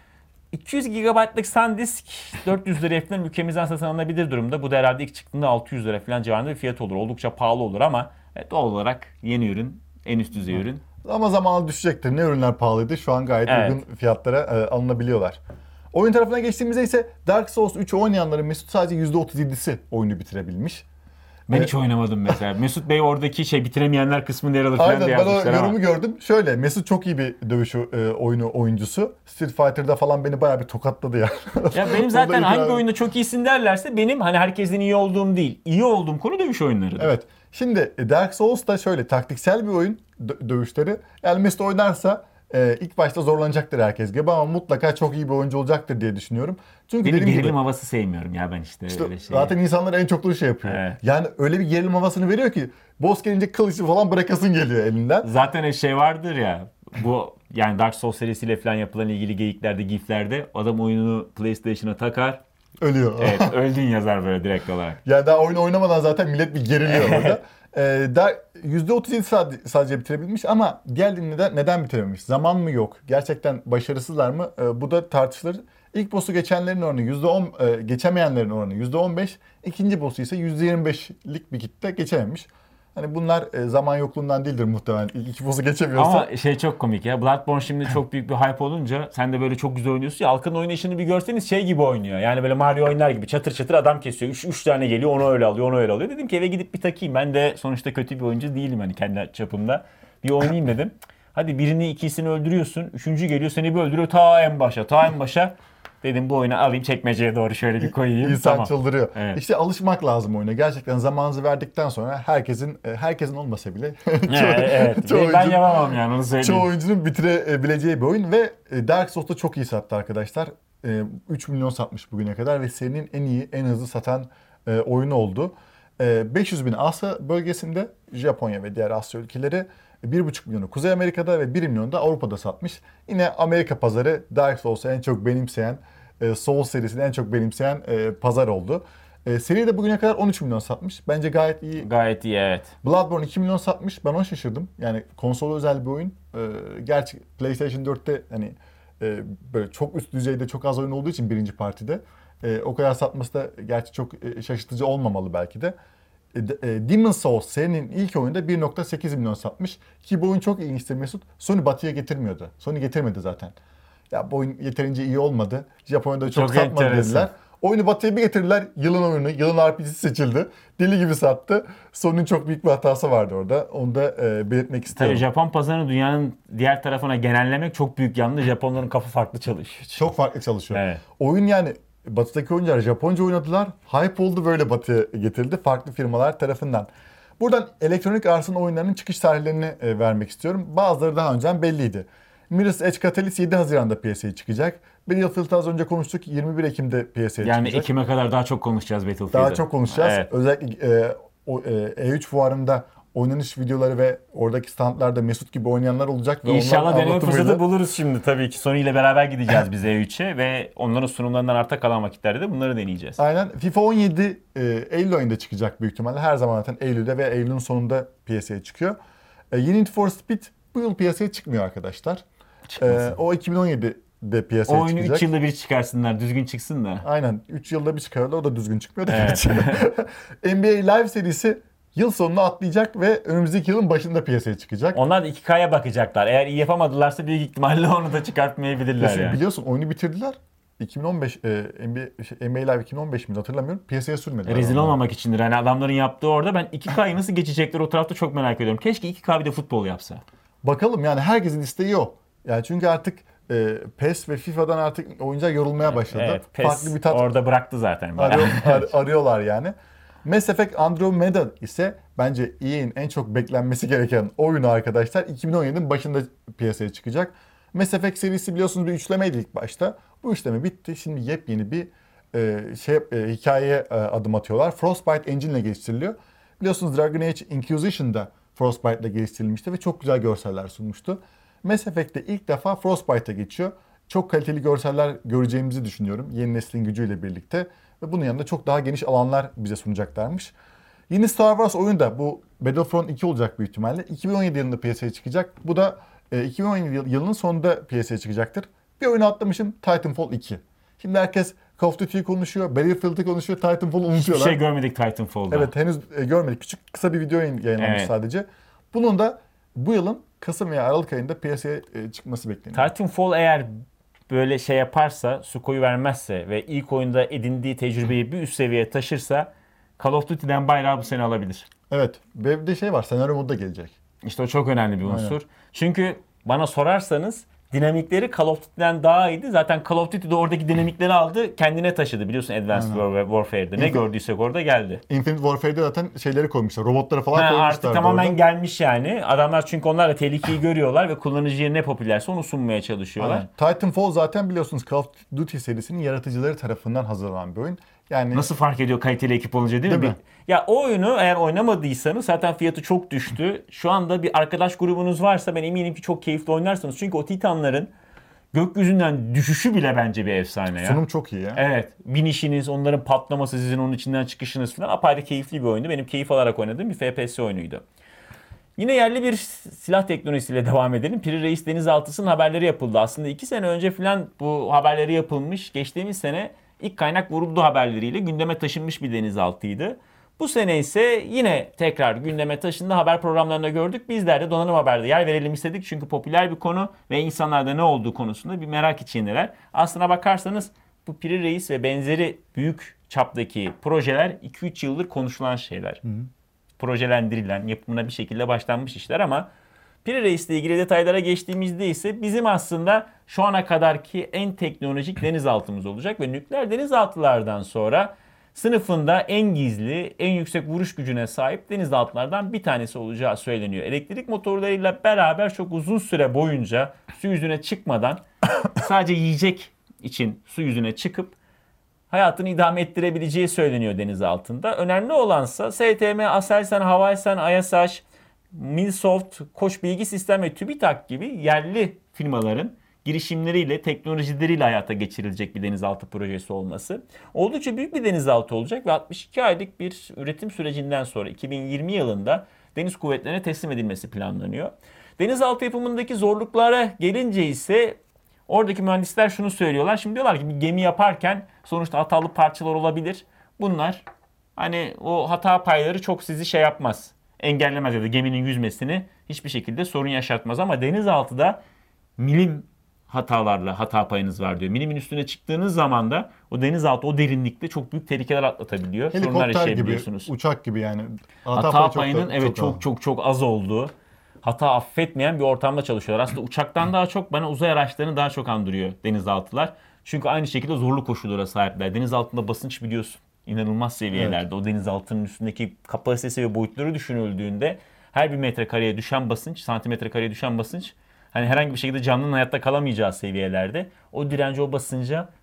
iki yüz gigabaytlık SanDisk dört yüz liraya falan ülkemizden satın alınabilir durumda. Bu da herhalde ilk çıktığında altı yüz lira falan civarında bir fiyat olur. Oldukça pahalı olur ama evet, doğal olarak yeni ürün, en üst düzey ürün. Ama zamanla düşecektir. Ne ürünler pahalıydı? Şu an gayet Evet. uygun fiyatlara e, alınabiliyorlar. Oyun tarafına geçtiğimizde ise Dark Souls üçü oynayanların Mesut sadece yüzde otuz yedisi oyunu bitirebilmiş. Ben Evet. hiç oynamadım mesela. Mesut Bey oradaki şey bitiremeyenler kısmında yer alır falan Aynen diye ben o yazmışlar ama. yorumu gördüm. Şöyle Mesut çok iyi bir dövüş e, oyunu oyuncusu. Street Fighter'da falan beni bayağı bir tokatladı ya. Ya benim Orada zaten hangi ikram- oyunda çok iyisin derlerse benim hani herkesten iyi olduğum değil. İyi olduğum konu dövüş oyunlarıdır. Evet. Şimdi e, Dark Souls da şöyle taktiksel bir oyun dö- dövüşleri. Yani Mesut oynarsa e, ilk başta zorlanacaktır herkes gibi ama mutlaka çok iyi bir oyuncu olacaktır diye düşünüyorum. Çünkü Benim dediğim gerilim gibi havası sevmiyorum ya ben işte, işte öyle şey. zaten insanlar en çok da şey yapıyor. Evet. Yani öyle bir gerilim havasını veriyor ki boss gelince kılıcı falan bırakasın geliyor elinden. Zaten o şey vardır ya, bu yani Dark Souls serisiyle falan yapılan ilgili geyiklerde, giflerde adam oyununu PlayStation'a takar. Ölüyor. Evet, öldün yazar böyle direkt olarak. Yani daha oyun oynamadan zaten millet bir geriliyor orada. Ee, daha yüzde otuz yedi sadece, sadece bitirebilmiş ama diğerlerini neden, neden bitirememiş? Zaman mı yok? Gerçekten başarısızlar mı? Ee, bu da tartışılır. İlk boss'u geçenlerin oranı yüzde on, e, geçemeyenlerin oranı yüzde on beş. İkinci boss'u ise yüzde yirmi beşlik bir kitle geçememiş. Hani bunlar e, zaman yokluğundan değildir muhtemelen. İlk iki boss'u geçemiyorsa. Ama şey çok komik ya. Bloodborne şimdi çok büyük bir hype olunca sen de böyle çok güzel oynuyorsun ya. Halkın oynayışını bir görseniz şey gibi oynuyor. Yani böyle Mario oynar gibi çatır çatır adam kesiyor. üç üç tane geliyor, onu öyle alıyor, onu öyle alıyor. Dedim ki eve gidip bir takayım. Ben de sonuçta kötü bir oyuncu değilim hani kendi çapımda. Bir oynayayım dedim. Hadi birini ikisini öldürüyorsun. Üçüncü geliyor seni bir öldürüyor ta en başa ta en başa. Dedim bu oyunu alayım çekmeceye doğru şöyle bir koyayım. İnsan Tamam. çıldırıyor. Evet. İşte alışmak lazım oyuna. Gerçekten zamanınızı verdikten sonra herkesin e, herkesin olmasa bile Evet, evet. çoğu ben oyuncu- yapamam yani onu söyleyeyim. çoğu oyuncunun bitirebileceği bir oyun ve e, Dark Souls'ta çok iyi sattı arkadaşlar. E, üç milyon satmış bugüne kadar ve serinin en iyi, en hızlı satan e, oyunu oldu. E, beş yüz bin Asya bölgesinde, Japonya ve diğer Asya ülkeleri, bir buçuk milyonu Kuzey Amerika'da ve bir milyon da Avrupa'da satmış. Yine Amerika pazarı Dark Souls'u en çok benimseyen, e, Souls serisini en çok benimseyen e, pazar oldu. E, seri de bugüne kadar on üç milyon satmış. Bence gayet iyi. Gayet iyi, evet. Bloodborne iki milyon satmış. Ben ona şaşırdım. Yani konsol özel bir oyun. Ee, gerçi PlayStation dörtte hani e, böyle çok üst düzeyde çok az oyun olduğu için birinci partide e, o kadar satması da gerçi çok e, şaşırtıcı olmamalı belki de. E, de- e, Demon's Souls serinin ilk oyunda bir nokta sekiz milyon satmış. Ki bu oyun çok ilginçtir Mesut. Sony batıya getirmiyordu. Sony getirmedi zaten. Ya bu oyun yeterince iyi olmadı. Japonya'da çok, Çok satmadı enteresan. dediler. Oyunu batıya bir getirdiler. Yılın oyunu, yılın R P G'si seçildi. Deli gibi sattı. Sony'nin çok büyük bir hatası vardı orada. Onu da e, belirtmek istiyorum. Tabii Japon pazarını dünyanın diğer tarafına genellemek çok büyük yanlış. Japonların kafa farklı çalışıyor. Çok farklı çalışıyor. Evet. Oyun yani batıdaki oyuncular Japonca oynadılar. Hype oldu, böyle batıya getirildi farklı firmalar tarafından. Buradan Electronic Arts'ın oyunlarının çıkış tarihlerini e, vermek istiyorum. Bazıları daha önceden belliydi. Mirror's Edge Catalyst yedi Haziran'da piyasaya çıkacak. Battlefield'ı az önce konuştuk. yirmi bir Ekim'de piyasaya Yani çıkacak. Ekim'e kadar daha çok konuşacağız Battlefield'ı. Daha çok konuşacağız. Evet. Özellikle e, o, e, E üç fuarında oynanış videoları ve oradaki standlarda Mesut gibi oynayanlar olacak. Ve İnşallah onların deneme anlatımıyla- fırsatı buluruz şimdi tabii ki. Sony ile beraber gideceğiz biz E üçe ve onların sunumlarından arta kalan vakitlerde de bunları deneyeceğiz. Aynen. FIFA on yedi e, Eylül ayında çıkacak büyük ihtimalle. Her zaman zaten Eylül'de ve Eylül'ün sonunda piyasaya çıkıyor. E, yeni Need for Speed bu yıl piyasaya çıkmıyor arkadaşlar. E, o iki bin on yedide piyasaya O oyunu çıkacak. üç yılda bir çıkarsınlar, düzgün çıksın da. Aynen. üç yılda bir çıkarırlar. O da düzgün çıkmıyor da. Evet. N B A Live serisi yıl sonuna atlayacak ve önümüzdeki yılın başında piyasaya çıkacak. Onlar da iki K'ya bakacaklar. Eğer iyi yapamadılarsa büyük ihtimalle onu da çıkartmayabilirler Şimdi yani. biliyorsun oyunu bitirdiler. iki bin on beş e, N B A, şey, N B A Live iki bin on beş mi hatırlamıyorum. Piyasaya sürmediler. Rezil onlar. olmamak içindir. Hani adamların yaptığı orada. Ben iki K'yı nasıl geçecekler o tarafta çok merak ediyorum. Keşke iki K bir de futbol yapsa. Bakalım yani herkesin isteği o. Yani çünkü artık e, PES ve FIFA'dan artık oyuncular yorulmaya başladı. Evet, PES Farklı bir tat orada bıraktı zaten. arıyor, ar- arıyorlar yani. Mass Effect Andromeda ise bence E A'nin en çok beklenmesi gereken oyunu arkadaşlar. iki bin on yedinin başında piyasaya çıkacak. Mass Effect serisi biliyorsunuz bir üçlemeydi ilk başta. Bu üçleme bitti. Şimdi yepyeni bir e, şey e, hikayeye e, adım atıyorlar. Frostbite Engine ile geliştiriliyor. Biliyorsunuz Dragon Age Inquisition'da Frostbite ile geliştirilmişti ve çok güzel görseller sunmuştu. Mass Effect'te ilk defa Frostbite'a geçiyor. Çok kaliteli görseller göreceğimizi düşünüyorum yeni neslin gücüyle birlikte. Ve bunun yanında çok daha geniş alanlar bize sunacaklarmış. Yeni Star Wars oyunu da bu Battlefront iki olacak büyük ihtimalle. iki bin on yedi yılında piyasaya çıkacak. Bu da e, iki bin on yedi yıl- yılının sonunda piyasaya çıkacaktır. Bir oyunu atlamışım, Titanfall iki. Şimdi herkes Call of Duty'yi konuşuyor, Battlefield'ı konuşuyor, Titanfall'u Hiçbir unutuyorlar. şey görmedik Titanfall'da. Evet, henüz e, görmedik. Küçük kısa bir video yayın- yayınlanmış Evet. sadece. Bunun da bu yılın Kasım veya Aralık ayında piyasaya e, çıkması bekleniyor. Titanfall eğer böyle şey yaparsa, su koyu vermezse ve ilk oyunda edindiği tecrübeyi bir üst seviyeye taşırsa Call of Duty'den bayrağı bu sene alabilir. Evet, ve bir de şey var, senaryo modu da gelecek. İşte o çok önemli bir Aynen. unsur. Çünkü bana sorarsanız dinamikleri Call of Duty'den daha iyiydi. Zaten Call of Duty de oradaki dinamikleri aldı, kendine taşıdı. Biliyorsun Advanced Aynen. Warfare'de ne İnfi- gördüysek orada geldi. Infinite Warfare'de zaten şeyleri koymuşlar, robotları falan Ha, koymuşlar. artık tamamen gelmiş yani. Adamlar çünkü onlar da tehlikeyi görüyorlar ve kullanıcıya ne popülerse onu sunmaya çalışıyorlar. Aynen. Titanfall zaten biliyorsunuz Call of Duty serisinin yaratıcıları tarafından hazırlanan bir oyun. Yani Nasıl fark ediyor kaliteli ekip olunca değil, mi? Değil mi? Bir- Ya o oyunu eğer oynamadıysanız zaten fiyatı çok düştü. Şu anda bir arkadaş grubunuz varsa ben eminim ki çok keyifli oynarsınız. Çünkü o Titanların gökyüzünden düşüşü bile bence bir efsane ya. sunum çok iyi ya. Evet. Binişiniz, onların patlaması, sizin onun içinden çıkışınız falan apayrı keyifli bir oyundu. Benim keyif alarak oynadığım bir F P S oyunuydu. Yine yerli bir silah teknolojisiyle devam edelim. Piri Reis Denizaltısı'nın haberleri yapıldı. Aslında iki sene önce falan bu haberleri yapılmış. Geçtiğimiz sene ilk kaynak vuruldu haberleriyle gündeme taşınmış bir denizaltıydı. Bu sene ise yine tekrar gündeme taşındı. Haber programlarında gördük. Bizler de Donanım Haber'de yer verelim istedik. Çünkü popüler bir konu ve insanlarda ne olduğu konusunda bir merak içindeler. Aslına bakarsanız bu Piri Reis ve benzeri büyük çaptaki projeler iki üç yıldır konuşulan şeyler. Projelendirilen, yapımına bir şekilde başlanmış işler ama Piri Reis ile ilgili detaylara geçtiğimizde ise bizim aslında şu ana kadarki en teknolojik denizaltımız olacak ve nükleer denizaltılardan sonra sınıfında en gizli, en yüksek vuruş gücüne sahip denizaltılardan bir tanesi olacağı söyleniyor. Elektrik motorlarıyla beraber çok uzun süre boyunca su yüzüne çıkmadan sadece yiyecek için su yüzüne çıkıp hayatını idame ettirebileceği söyleniyor deniz altında. Önemli olansa S T M, Aselsan, Havelsan, Ayasaş, Milsoft, Koç Bilgi Sistem ve TÜBİTAK gibi yerli firmaların girişimleriyle, teknolojileriyle hayata geçirilecek bir denizaltı projesi olması. Oldukça büyük bir denizaltı olacak ve altmış iki aylık bir üretim sürecinden sonra iki bin yirmi yılında deniz kuvvetlerine teslim edilmesi planlanıyor. Denizaltı yapımındaki zorluklara gelince ise oradaki mühendisler şunu söylüyorlar. Şimdi diyorlar ki bir gemi yaparken sonuçta hatalı parçalar olabilir. Bunlar hani o hata payları çok sizi şey yapmaz. Engellemez ya da geminin yüzmesini hiçbir şekilde sorun yaşatmaz. Ama denizaltıda milim hatalarla hata payınız var diyor. Milimin üstüne çıktığınız zaman da o denizaltı o derinlikte çok büyük tehlikeler atlatabiliyor. Sorunlar Helikopter gibi, yaşayabiliyorsunuz. uçak gibi yani. Hata, payı çok payının da- evet çok az. çok çok az olduğu, hata affetmeyen bir ortamda çalışıyorlar. Aslında uçaktan daha çok bana uzay araçlarını daha çok andırıyor denizaltılar. Çünkü aynı şekilde zorlu koşullara sahipler. Deniz altında basınç biliyorsun inanılmaz seviyelerde. O denizaltının üstündeki kapasitesi ve boyutları düşünüldüğünde her bir metrekareye düşen basınç, santimetre kareye düşen basınç hani herhangi bir şekilde canlının hayatta kalamayacağı seviyelerde. O direnci, o basınca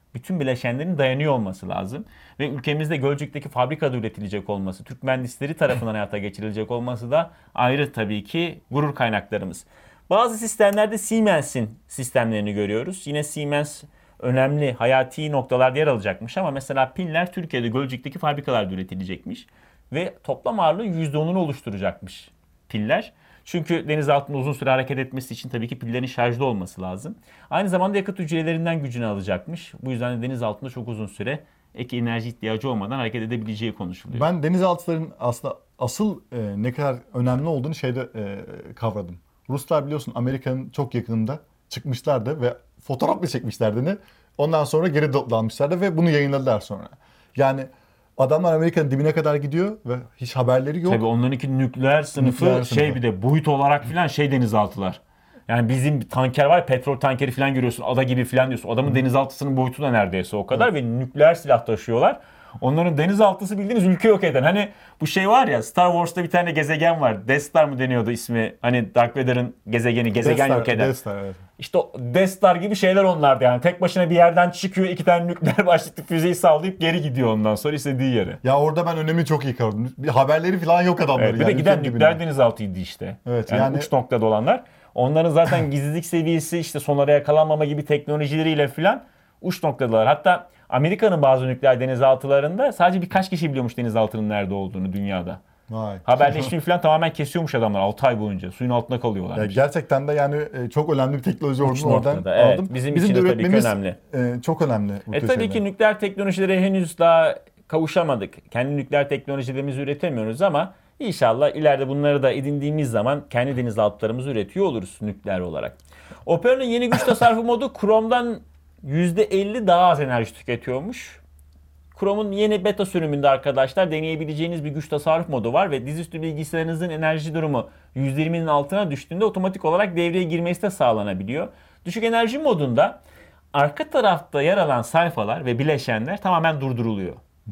bütün bileşenlerin dayanıyor olması lazım. Ve ülkemizde Gölcük'teki fabrikada üretilecek olması, Türk mühendisleri tarafından hayata geçirilecek olması da ayrı tabii ki gurur kaynaklarımız. Bazı sistemlerde Siemens'in sistemlerini görüyoruz. Yine Siemens önemli hayati noktalarda yer alacakmış ama mesela piller Türkiye'de Gölcük'teki fabrikalarda üretilecekmiş. Ve toplam ağırlığı yüzde onunu oluşturacakmış piller. Çünkü deniz altında uzun süre hareket etmesi için tabii ki pillerin şarjlı olması lazım. Aynı zamanda yakıt hücrelerinden gücünü alacakmış. Bu yüzden de deniz altında çok uzun süre ek enerji ihtiyacı olmadan hareket edebileceği konuşuluyor. Ben denizaltıların aslında asıl e, ne kadar önemli olduğunu şeyde e, kavradım. Ruslar biliyorsun Amerika'nın çok yakınında çıkmışlardı ve fotoğraf bile çekmişlerdi ne? Ondan sonra geri dalmışlardı ve bunu yayınladılar sonra. Yani adamlar Amerika'nın dibine kadar gidiyor ve hiç haberleri yok. Tabii onlarınki nükleer sınıfı Nükleer şey sınıfı. bir de boyut olarak filan şey denizaltılar. Yani bizim bir tanker var ya, petrol tankeri filan görüyorsun, ada gibi filan diyorsun. Adamın denizaltısının boyutu da neredeyse o kadar ve nükleer silah taşıyorlar. Onların denizaltısı bildiğiniz ülke yok eden. Hani bu şey var ya, Star Wars'ta bir tane gezegen var. Death Star mı deniyordu ismi? Hani Darth Vader'ın gezegeni, gezegen Death yok Star, eden. Death Star, evet. İşte o Death Star gibi şeyler onlardı yani. Tek başına bir yerden çıkıyor, iki tane nükleer başlıklı füzeyi sallayıp geri gidiyor ondan sonra istediği yere. Ya orada ben önemi çok iyi kavradım. Bir haberleri falan yok adamların. Evet, bir yani de giden ülkenin nükleer dibinde. denizaltıydı işte. Evet, yani, yani- uç noktada olanlar. Onların zaten gizlilik seviyesi işte sonara yakalanmama gibi teknolojileriyle filan uç noktadalar. Hatta Amerika'nın bazı nükleer denizaltılarında sadece birkaç kişi biliyormuş denizaltının nerede olduğunu dünyada. Vay. Haberleşmeyi falan tamamen kesiyormuş adamlar altı ay boyunca. Suyun altında kalıyorlar. Ya gerçekten de yani e, çok önemli bir teknoloji Uç olduğunu oradan noktada, evet. aldım. Bizim için de tabii ki üretmemiz, önemli. e, çok önemli. bu E tür tabii şeyler. ki nükleer teknolojilere henüz daha kavuşamadık. Kendi nükleer teknolojilerimizi üretemiyoruz ama inşallah ileride bunları da edindiğimiz zaman kendi denizaltılarımızı üretiyor oluruz nükleer olarak. Opera'nın yeni güç tasarrufu modu Chrome'dan yüzde elli daha az enerji tüketiyormuş. Chrome'un yeni beta sürümünde arkadaşlar deneyebileceğiniz bir güç tasarruf modu var ve dizüstü bilgisayarınızın enerji durumu yüzde yirminin altına düştüğünde otomatik olarak devreye girmesi de sağlanabiliyor. Düşük enerji modunda arka tarafta yer alan sayfalar ve bileşenler tamamen durduruluyor.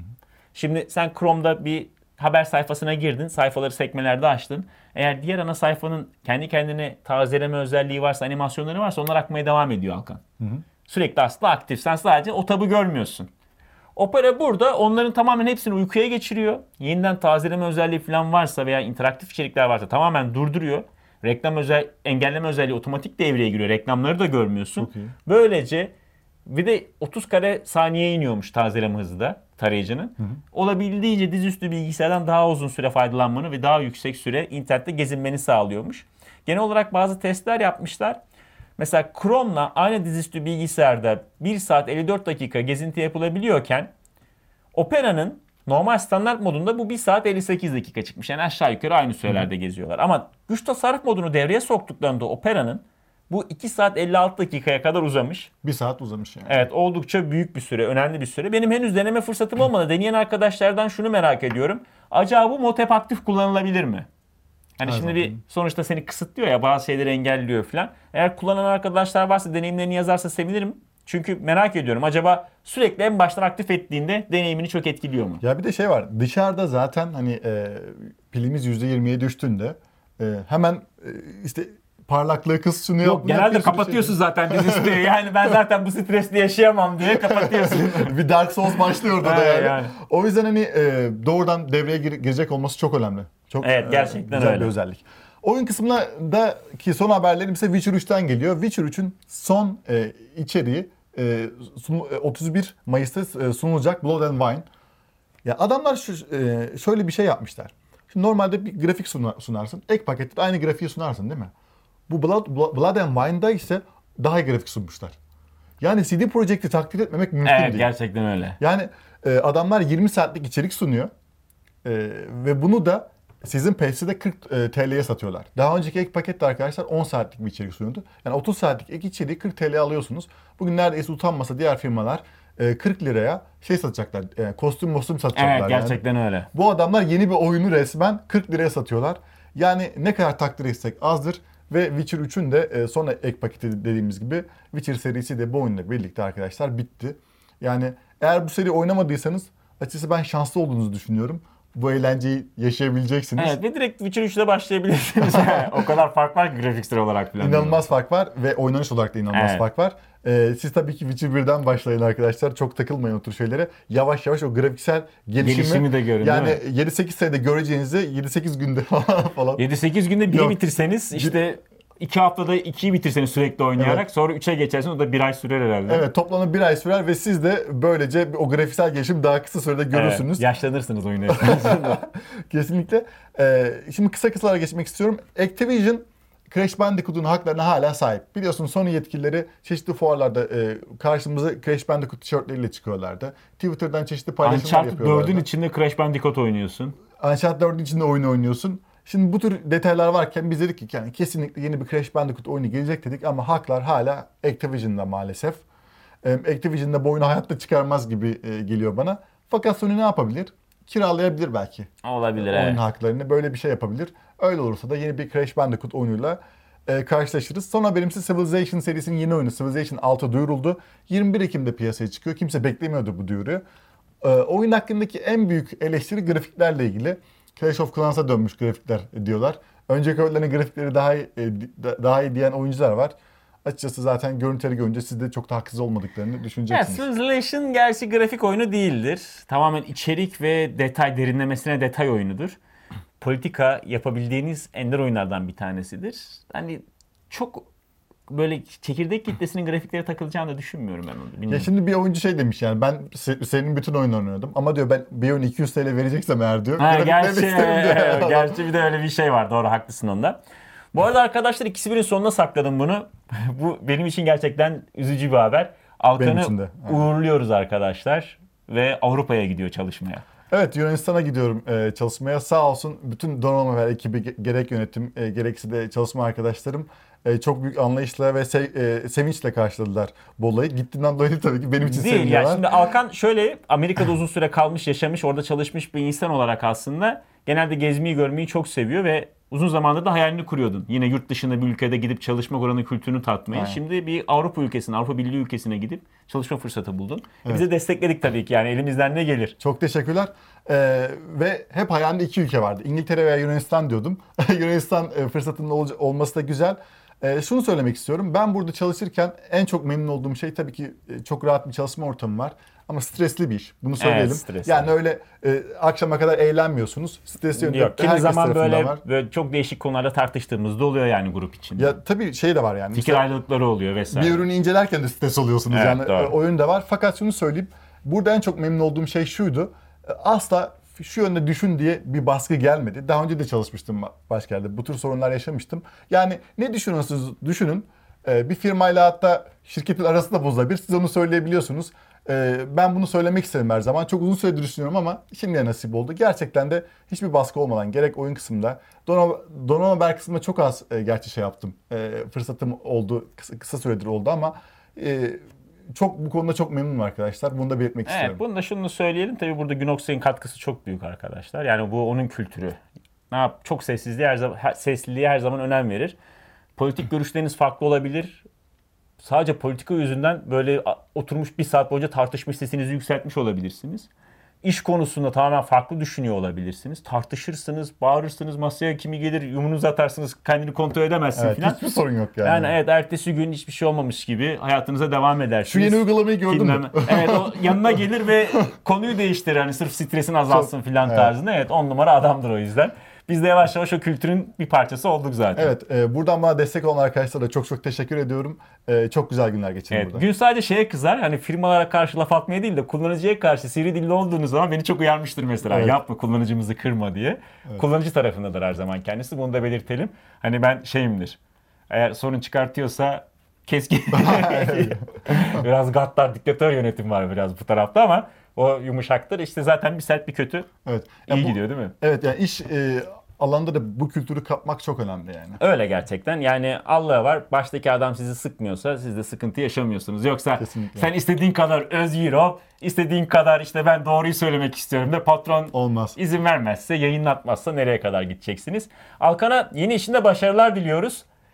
Şimdi sen Chrome'da bir haber sayfasına girdin, sayfaları sekmelerde açtın. Eğer diğer ana sayfanın kendi kendine tazeleme özelliği varsa, animasyonları varsa onlar akmaya devam ediyor Hakan. Sürekli aslında aktif. Sen sadece o tabı görmüyorsun. Opera burada onların tamamen hepsini uykuya geçiriyor. Yeniden tazeleme özelliği falan varsa veya interaktif içerikler varsa tamamen durduruyor. Reklam özel engelleme özelliği otomatik devreye giriyor. Reklamları da görmüyorsun. Çok iyi. Böylece bir de otuz kare saniyeye iniyormuş tazeleme hızı da tarayıcının. Hı hı. Olabildiğince dizüstü bilgisayardan daha uzun süre faydalanmanı ve daha yüksek süre internette gezinmeni sağlıyormuş. Genel olarak bazı testler yapmışlar. Mesela Chrome'la aynı dizüstü bilgisayarda bir saat elli dört dakika gezinti yapılabiliyorken Opera'nın normal standart modunda bu bir saat elli sekiz dakika çıkmış. Yani aşağı yukarı aynı sürelerde Hı. geziyorlar. Ama güç tasarruf modunu devreye soktuklarında Opera'nın bu iki saat elli altı dakikaya kadar uzamış. Bir saat uzamış yani. Evet, oldukça büyük bir süre, önemli bir süre. Benim henüz deneme fırsatım olmadı. Deneyen arkadaşlardan şunu merak ediyorum. Acaba bu mod hep aktif kullanılabilir mi? Hani Her şimdi zaman. bir sonuçta seni kısıtlıyor ya, bazı şeyleri engelliyor falan. Eğer kullanan arkadaşlar varsa deneyimlerini yazarsa sevinirim. Çünkü merak ediyorum, acaba sürekli en baştan aktif ettiğinde deneyimini çok etkiliyor mu? Ya bir de şey var. Dışarıda zaten hani e, pilimiz yüzde yirmiye düştüğünde e, hemen e, işte parlaklığı kız sunuyor. Yok, genelde kapatıyorsun şey. zaten dizüstü. Yani ben zaten bu stresli yaşayamam diye kapatıyorsun. Bir Dark Souls başlıyor orada da Evet, yani. yani. O yüzden hani e, doğrudan devreye gir- girecek olması çok önemli. Çok Evet, gerçekten güzel öyle. bir özellik. Oyun kısmındaki son haberlerim ise Witcher üçten geliyor. Witcher üçün son e, içeriği e, sun- otuz bir Mayıs'ta e, sunulacak Blood and Wine. Ya adamlar şu, e, şöyle bir şey yapmışlar. Şimdi normalde bir grafik suna- sunarsın. Ek pakette aynı grafiği sunarsın değil mi? Bu Blood, Blood and Wine'da ise daha iyi grafik sunmuşlar. Yani C D Projekt'i takdir etmemek mümkün Evet, değil. gerçekten öyle. Yani e, adamlar yirmi saatlik içerik sunuyor. E, ve bunu da Season Pass'te kırk e, T L'ye satıyorlar. Daha önceki ek pakette arkadaşlar on saatlik bir içerik sunuyordu. Yani otuz saatlik ek içeriği kırk T L'ye alıyorsunuz. Bugün neredeyse utanmasa diğer firmalar e, kırk liraya şey satacaklar. E, kostüm mostüm satacaklar. Evet, gerçekten yani. öyle. Bu adamlar yeni bir oyunu resmen kırk liraya satıyorlar. Yani ne kadar takdir etsek azdır. Ve Witcher üçün de e, son ek paketi dediğimiz gibi Witcher serisi de bu oyunla birlikte arkadaşlar bitti. Yani eğer bu seri oynamadıysanız açıkçası ben şanslı olduğunuzu düşünüyorum. bu eğlenceyi yaşayabileceksiniz. Evet ve direkt Witcher üçle başlayabilirsiniz. O kadar fark var ki grafiksel olarak falan. İnanılmaz fark var ve oynanış olarak da inanılmaz Evet. fark var. Ee, siz tabii ki Witcher birden başlayın arkadaşlar. Çok takılmayın o tür şeylere. Yavaş yavaş o grafiksel gelişimi, Gelişimi de görün, yani değil yedi sekiz senede göreceğinizi yedi sekiz günde falan. yedi sekiz günde biri Yok. bitirseniz işte iki haftada ikiyi bitirseniz sürekli oynayarak Evet. sonra üçe geçersiniz o da bir ay sürer herhalde. Evet, toplamda bir ay sürer ve siz de böylece o grafiksel gelişim daha kısa sürede görürsünüz. Evet, yaşlanırsınız oyunu esnasında. Kesinlikle. Ee, şimdi kısa kısalara geçmek istiyorum. Activision Crash Bandicoot'un haklarına hala sahip. Biliyorsun Sony yetkilileri çeşitli fuarlarda e, karşımıza Crash Bandicoot tişörtleriyle çıkıyorlardı. Twitter'dan çeşitli paylaşımlar Uncharted yapıyorlardı. dördün içinde Crash Bandicoot oynuyorsun. Uncharted dördün içinde oyun oynuyorsun. Şimdi bu tür detaylar varken biz dedik ki yani kesinlikle yeni bir Crash Bandicoot oyunu gelecek dedik ama haklar hala Activision'da maalesef. E, Activision'da bu oyunu hayatta çıkarmaz gibi e, geliyor bana. Fakat Sony ne yapabilir? Kiralayabilir belki. Olabilir Oyun evet. haklarını böyle bir şey yapabilir. Öyle olursa da yeni bir Crash Bandicoot oyunuyla e, karşılaşırız. Son haberimiz Civilization serisinin yeni oyunu Civilization altı duyuruldu. yirmi bir Ekim'de piyasaya çıkıyor. Kimse beklemiyordu bu duyuruyu. E, oyun hakkındaki en büyük eleştiri grafiklerle ilgili. Clash of Clans'a dönmüş grafikler diyorlar. Önceki oyunların grafikleri daha iyi, e, daha iyi diyen oyuncular var. Açıkçası zaten görüntüleri görünce siz de çok da haksız olmadıklarını Ya, düşüneceksiniz. Civilization gerçi grafik oyunu değildir. Tamamen içerik ve detay derinlemesine detay oyunudur. Politika yapabildiğiniz ender oyunlardan bir tanesidir. Hani çok böyle çekirdek kitlesinin grafiklere takılacağını da düşünmüyorum ben onu. Ya Bilmiyorum. şimdi bir oyuncu şey demiş yani ben se- senin bütün oyunlarını oynadım ama diyor ben bir oyun iki yüz T L vereceksem eğer diyor. Ha, grafiklerini gerçi, isterim diyor. gerçi bir de öyle bir şey var. Doğru, haklısın onda. Bu arada arkadaşlar ikisi birin sonuna sakladım bunu. Bu benim için gerçekten üzücü bir haber. Benim Alkan'ı için de. Evet. uğurluyoruz arkadaşlar. Ve Avrupa'ya gidiyor çalışmaya. Evet, Yunanistan'a gidiyorum e, çalışmaya. Sağ olsun bütün donanma ve ekibi ge- gerek yönetim e, gerekse de çalışma arkadaşlarım e, çok büyük anlayışla ve se- e, sevinçle karşıladılar bu olayı. Gittiğinden dolayı değil tabii ki benim için Değil ya. seviniyorlar. Şimdi Alkan şöyle Amerika'da uzun süre kalmış, yaşamış, orada çalışmış bir insan olarak aslında genelde gezmeyi, görmeyi çok seviyor ve uzun zamandır da hayalini kuruyordun. Yine yurt dışında bir ülkede gidip çalışmak, oranın kültürünü tatmayı. Aynen. Şimdi bir Avrupa ülkesine, Avrupa Birliği ülkesine gidip çalışma fırsatı buldun. Evet. Biz de destekledik tabii ki, yani elimizden ne gelir. Çok teşekkürler. Ee, ve hep hayalimde iki ülke vardı. İngiltere veya Yunanistan diyordum. Yunanistan e, fırsatının ol- olması da güzel. E, şunu söylemek istiyorum. Ben burada çalışırken en çok memnun olduğum şey tabii ki e, çok rahat bir çalışma ortamı var. Ama stresli bir iş. Bunu söyleyelim. stresli. Yani öyle e, akşama kadar eğlenmiyorsunuz. Stresli yönde Yok, kimi herkes zaman tarafından böyle, var. böyle çok değişik konularda tartıştığımızda oluyor yani grup içinde. Ya tabii şey de var yani. Fikir Mesela ayrılıkları oluyor vesaire. bir ürünü incelerken de stres oluyorsunuz Evet, yani doğru. e, oyun da var. Fakat şunu söyleyeyim. Burada en çok memnun olduğum şey şuydu. E, Asla şu yönde düşün diye bir baskı gelmedi. Daha önce de çalışmıştım başka yerde. Bu tür sorunlar yaşamıştım. Yani ne düşünüyorsunuz düşünün. E, Bir firmayla hatta şirketin arası da bozulabilir. Siz onu söyleyebiliyorsunuz. E, Ben bunu söylemek isterim her zaman. Çok uzun süredir düşünüyorum ama şimdiye nasip oldu. Gerçekten de hiçbir baskı olmadan gerek oyun kısmında. Donanma, donanma haber kısmında çok az e, gerçi şey yaptım. E, fırsatım oldu. Kısa, kısa süredir oldu ama e, çok bu konuda çok memnunum arkadaşlar. Bunu da belirtmek Evet, istiyorum. bunu da şunu söyleyelim. Tabii burada Günox'un katkısı çok büyük arkadaşlar. Yani bu onun kültürü. Ne yap? Çok sessizliğe her zaman her, sesliliğe her zaman önem verir. Politik görüşleriniz farklı olabilir. Sadece politika yüzünden böyle a- oturmuş bir saat boyunca tartışmış, sesinizi yükseltmiş olabilirsiniz. İş konusunda tamamen farklı düşünüyor olabilirsiniz. Tartışırsınız, bağırırsınız, masaya kimi gelir yumunuzu atarsınız, kendini kontrol edemezsin Evet, filan. hiçbir sorun yok yani. Yani evet, ertesi gün hiçbir şey olmamış gibi hayatınıza devam Şu edersiniz. yeni uygulamayı gördün mü? Dinleme. Evet, o yanına gelir ve konuyu değiştirir. Hani sırf stresin azalsın filan evet. tarzında. Evet, on numara adamdır o yüzden. Biz de yavaş yavaş o kültürün bir parçası olduk zaten. Evet, e, buradan bana destek olan arkadaşlara çok çok teşekkür ediyorum. E, çok güzel günler geçirin Evet, burada. gün sadece şeye kızar, hani firmalara karşı laf atmaya değil de kullanıcıya karşı sivri dilli olduğunuz zaman beni çok uyarmıştır mesela. Evet. Yapma, kullanıcımızı kırma diye. Kullanıcı tarafındadır her zaman kendisi, bunu da belirtelim. Hani ben şeyimdir, eğer sorun çıkartıyorsa keskin. Biraz gaddar, diktatör yönetim var biraz bu tarafta ama o yumuşaktır. İşte zaten bir sert bir kötü Evet. iyi Ya bu- gidiyor değil mi? Evet, yani iş e, alanda da bu kültürü kapmak çok önemli yani. Öyle gerçekten. Yani Allah var, baştaki adam sizi sıkmıyorsa siz de sıkıntı yaşamıyorsunuz. Yoksa Kesinlikle. sen istediğin kadar özgür ol, istediğin kadar işte ben doğruyu söylemek istiyorum da patron Olmaz. izin vermezse, yayınlatmazsa nereye kadar gideceksiniz? Alkan'a yeni işinde başarılar diliyoruz.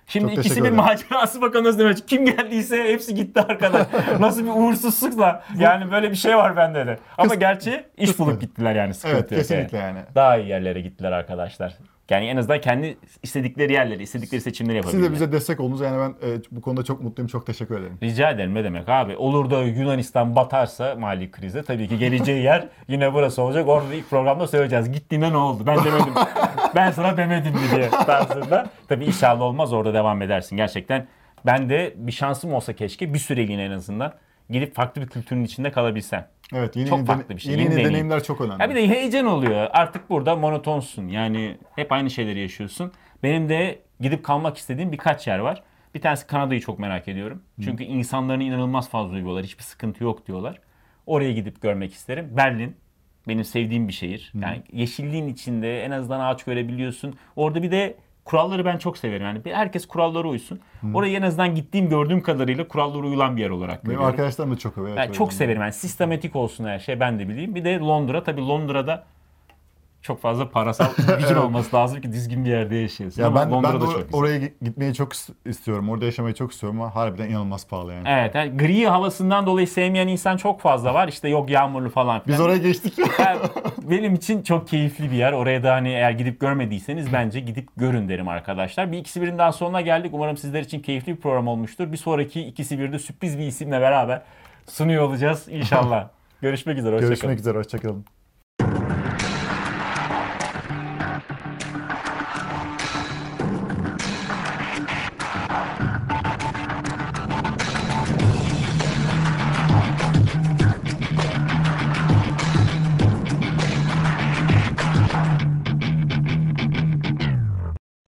Şimdi Çok ikisi teşekkür bir ederim. macerası bakalım nasıl demek. Kim geldiyse hepsi gitti arkadaş. Nasıl bir uğursuzlukla. Yani böyle bir şey var bende de. Ama Kıs- gerçi iş kısmet. bulup gittiler yani, sıkıntı Evet yok. kesinlikle yani. Daha iyi yerlere gittiler arkadaşlar. Yani en azından kendi istedikleri yerleri, istedikleri seçimleri Siz yapabilirler. de bize destek oldunuz. Yani ben e, bu konuda çok mutluyum. Çok teşekkür ederim. Rica ederim, ne demek abi. Olur da Yunanistan batarsa mali krize tabii ki geleceği yer yine burası olacak. Orada ilk programda söyleyeceğiz. Gittiğinde ne oldu? Ben demedim. Ben sana demedim mi diye tarzında. Tabii inşallah olmaz, orada devam edersin. Gerçekten ben de bir şansım olsa keşke bir süreliğine en azından gidip farklı bir kültürün içinde kalabilsem. Evet yeni Çok yeni, farklı dene- bir şey, yeni, yeni yeni deneyim. deneyimler çok önemli. Ya bir de heyecan oluyor. Artık burada monotonsun. Yani hep aynı şeyleri yaşıyorsun. Benim de gidip kalmak istediğim birkaç yer var. Bir tanesi Kanada'yı çok merak ediyorum. Çünkü insanlarını inanılmaz fazla övüyorlar. Hiçbir sıkıntı yok diyorlar. Oraya gidip görmek isterim. Berlin benim sevdiğim bir şehir. Yani yeşilliğin içinde en azından ağaç görebiliyorsun. Orada bir de kuralları ben çok severim. Yani bir herkes kurallara uysun. Orayı en azından gittiğim gördüğüm kadarıyla kurallara uyulan bir yer olarak Benim görüyorum. arkadaşlarım da çok övüyor. Ben Evet, çok öyle. severim. Yani sistematik olsun her şey, ben de bileyim. Bir de Londra. Tabii Londra'da çok fazla parasal gücün olması lazım ki düzgün bir yerde yaşayasın. Ya Ama ben, ben Londra'da de çok or- güzel. oraya gi- gitmeyi çok is- istiyorum. Orada yaşamayı çok istiyorum ama harbiden inanılmaz pahalı yani. Evet, yani gri havasından dolayı sevmeyen insan çok fazla var. İşte yok yağmurlu falan filan. Biz oraya geçtik. Yani benim için çok keyifli bir yer. Oraya da hani eğer gidip görmediyseniz bence gidip görün derim arkadaşlar. Bir ikisi birin daha sonuna geldik. Umarım sizler için keyifli bir program olmuştur. Bir sonraki ikisi birde sürpriz bir isimle beraber sunuyor olacağız inşallah. Görüşmek üzere. Hoşça kalın. Görüşmek üzere. Hoşçakalın.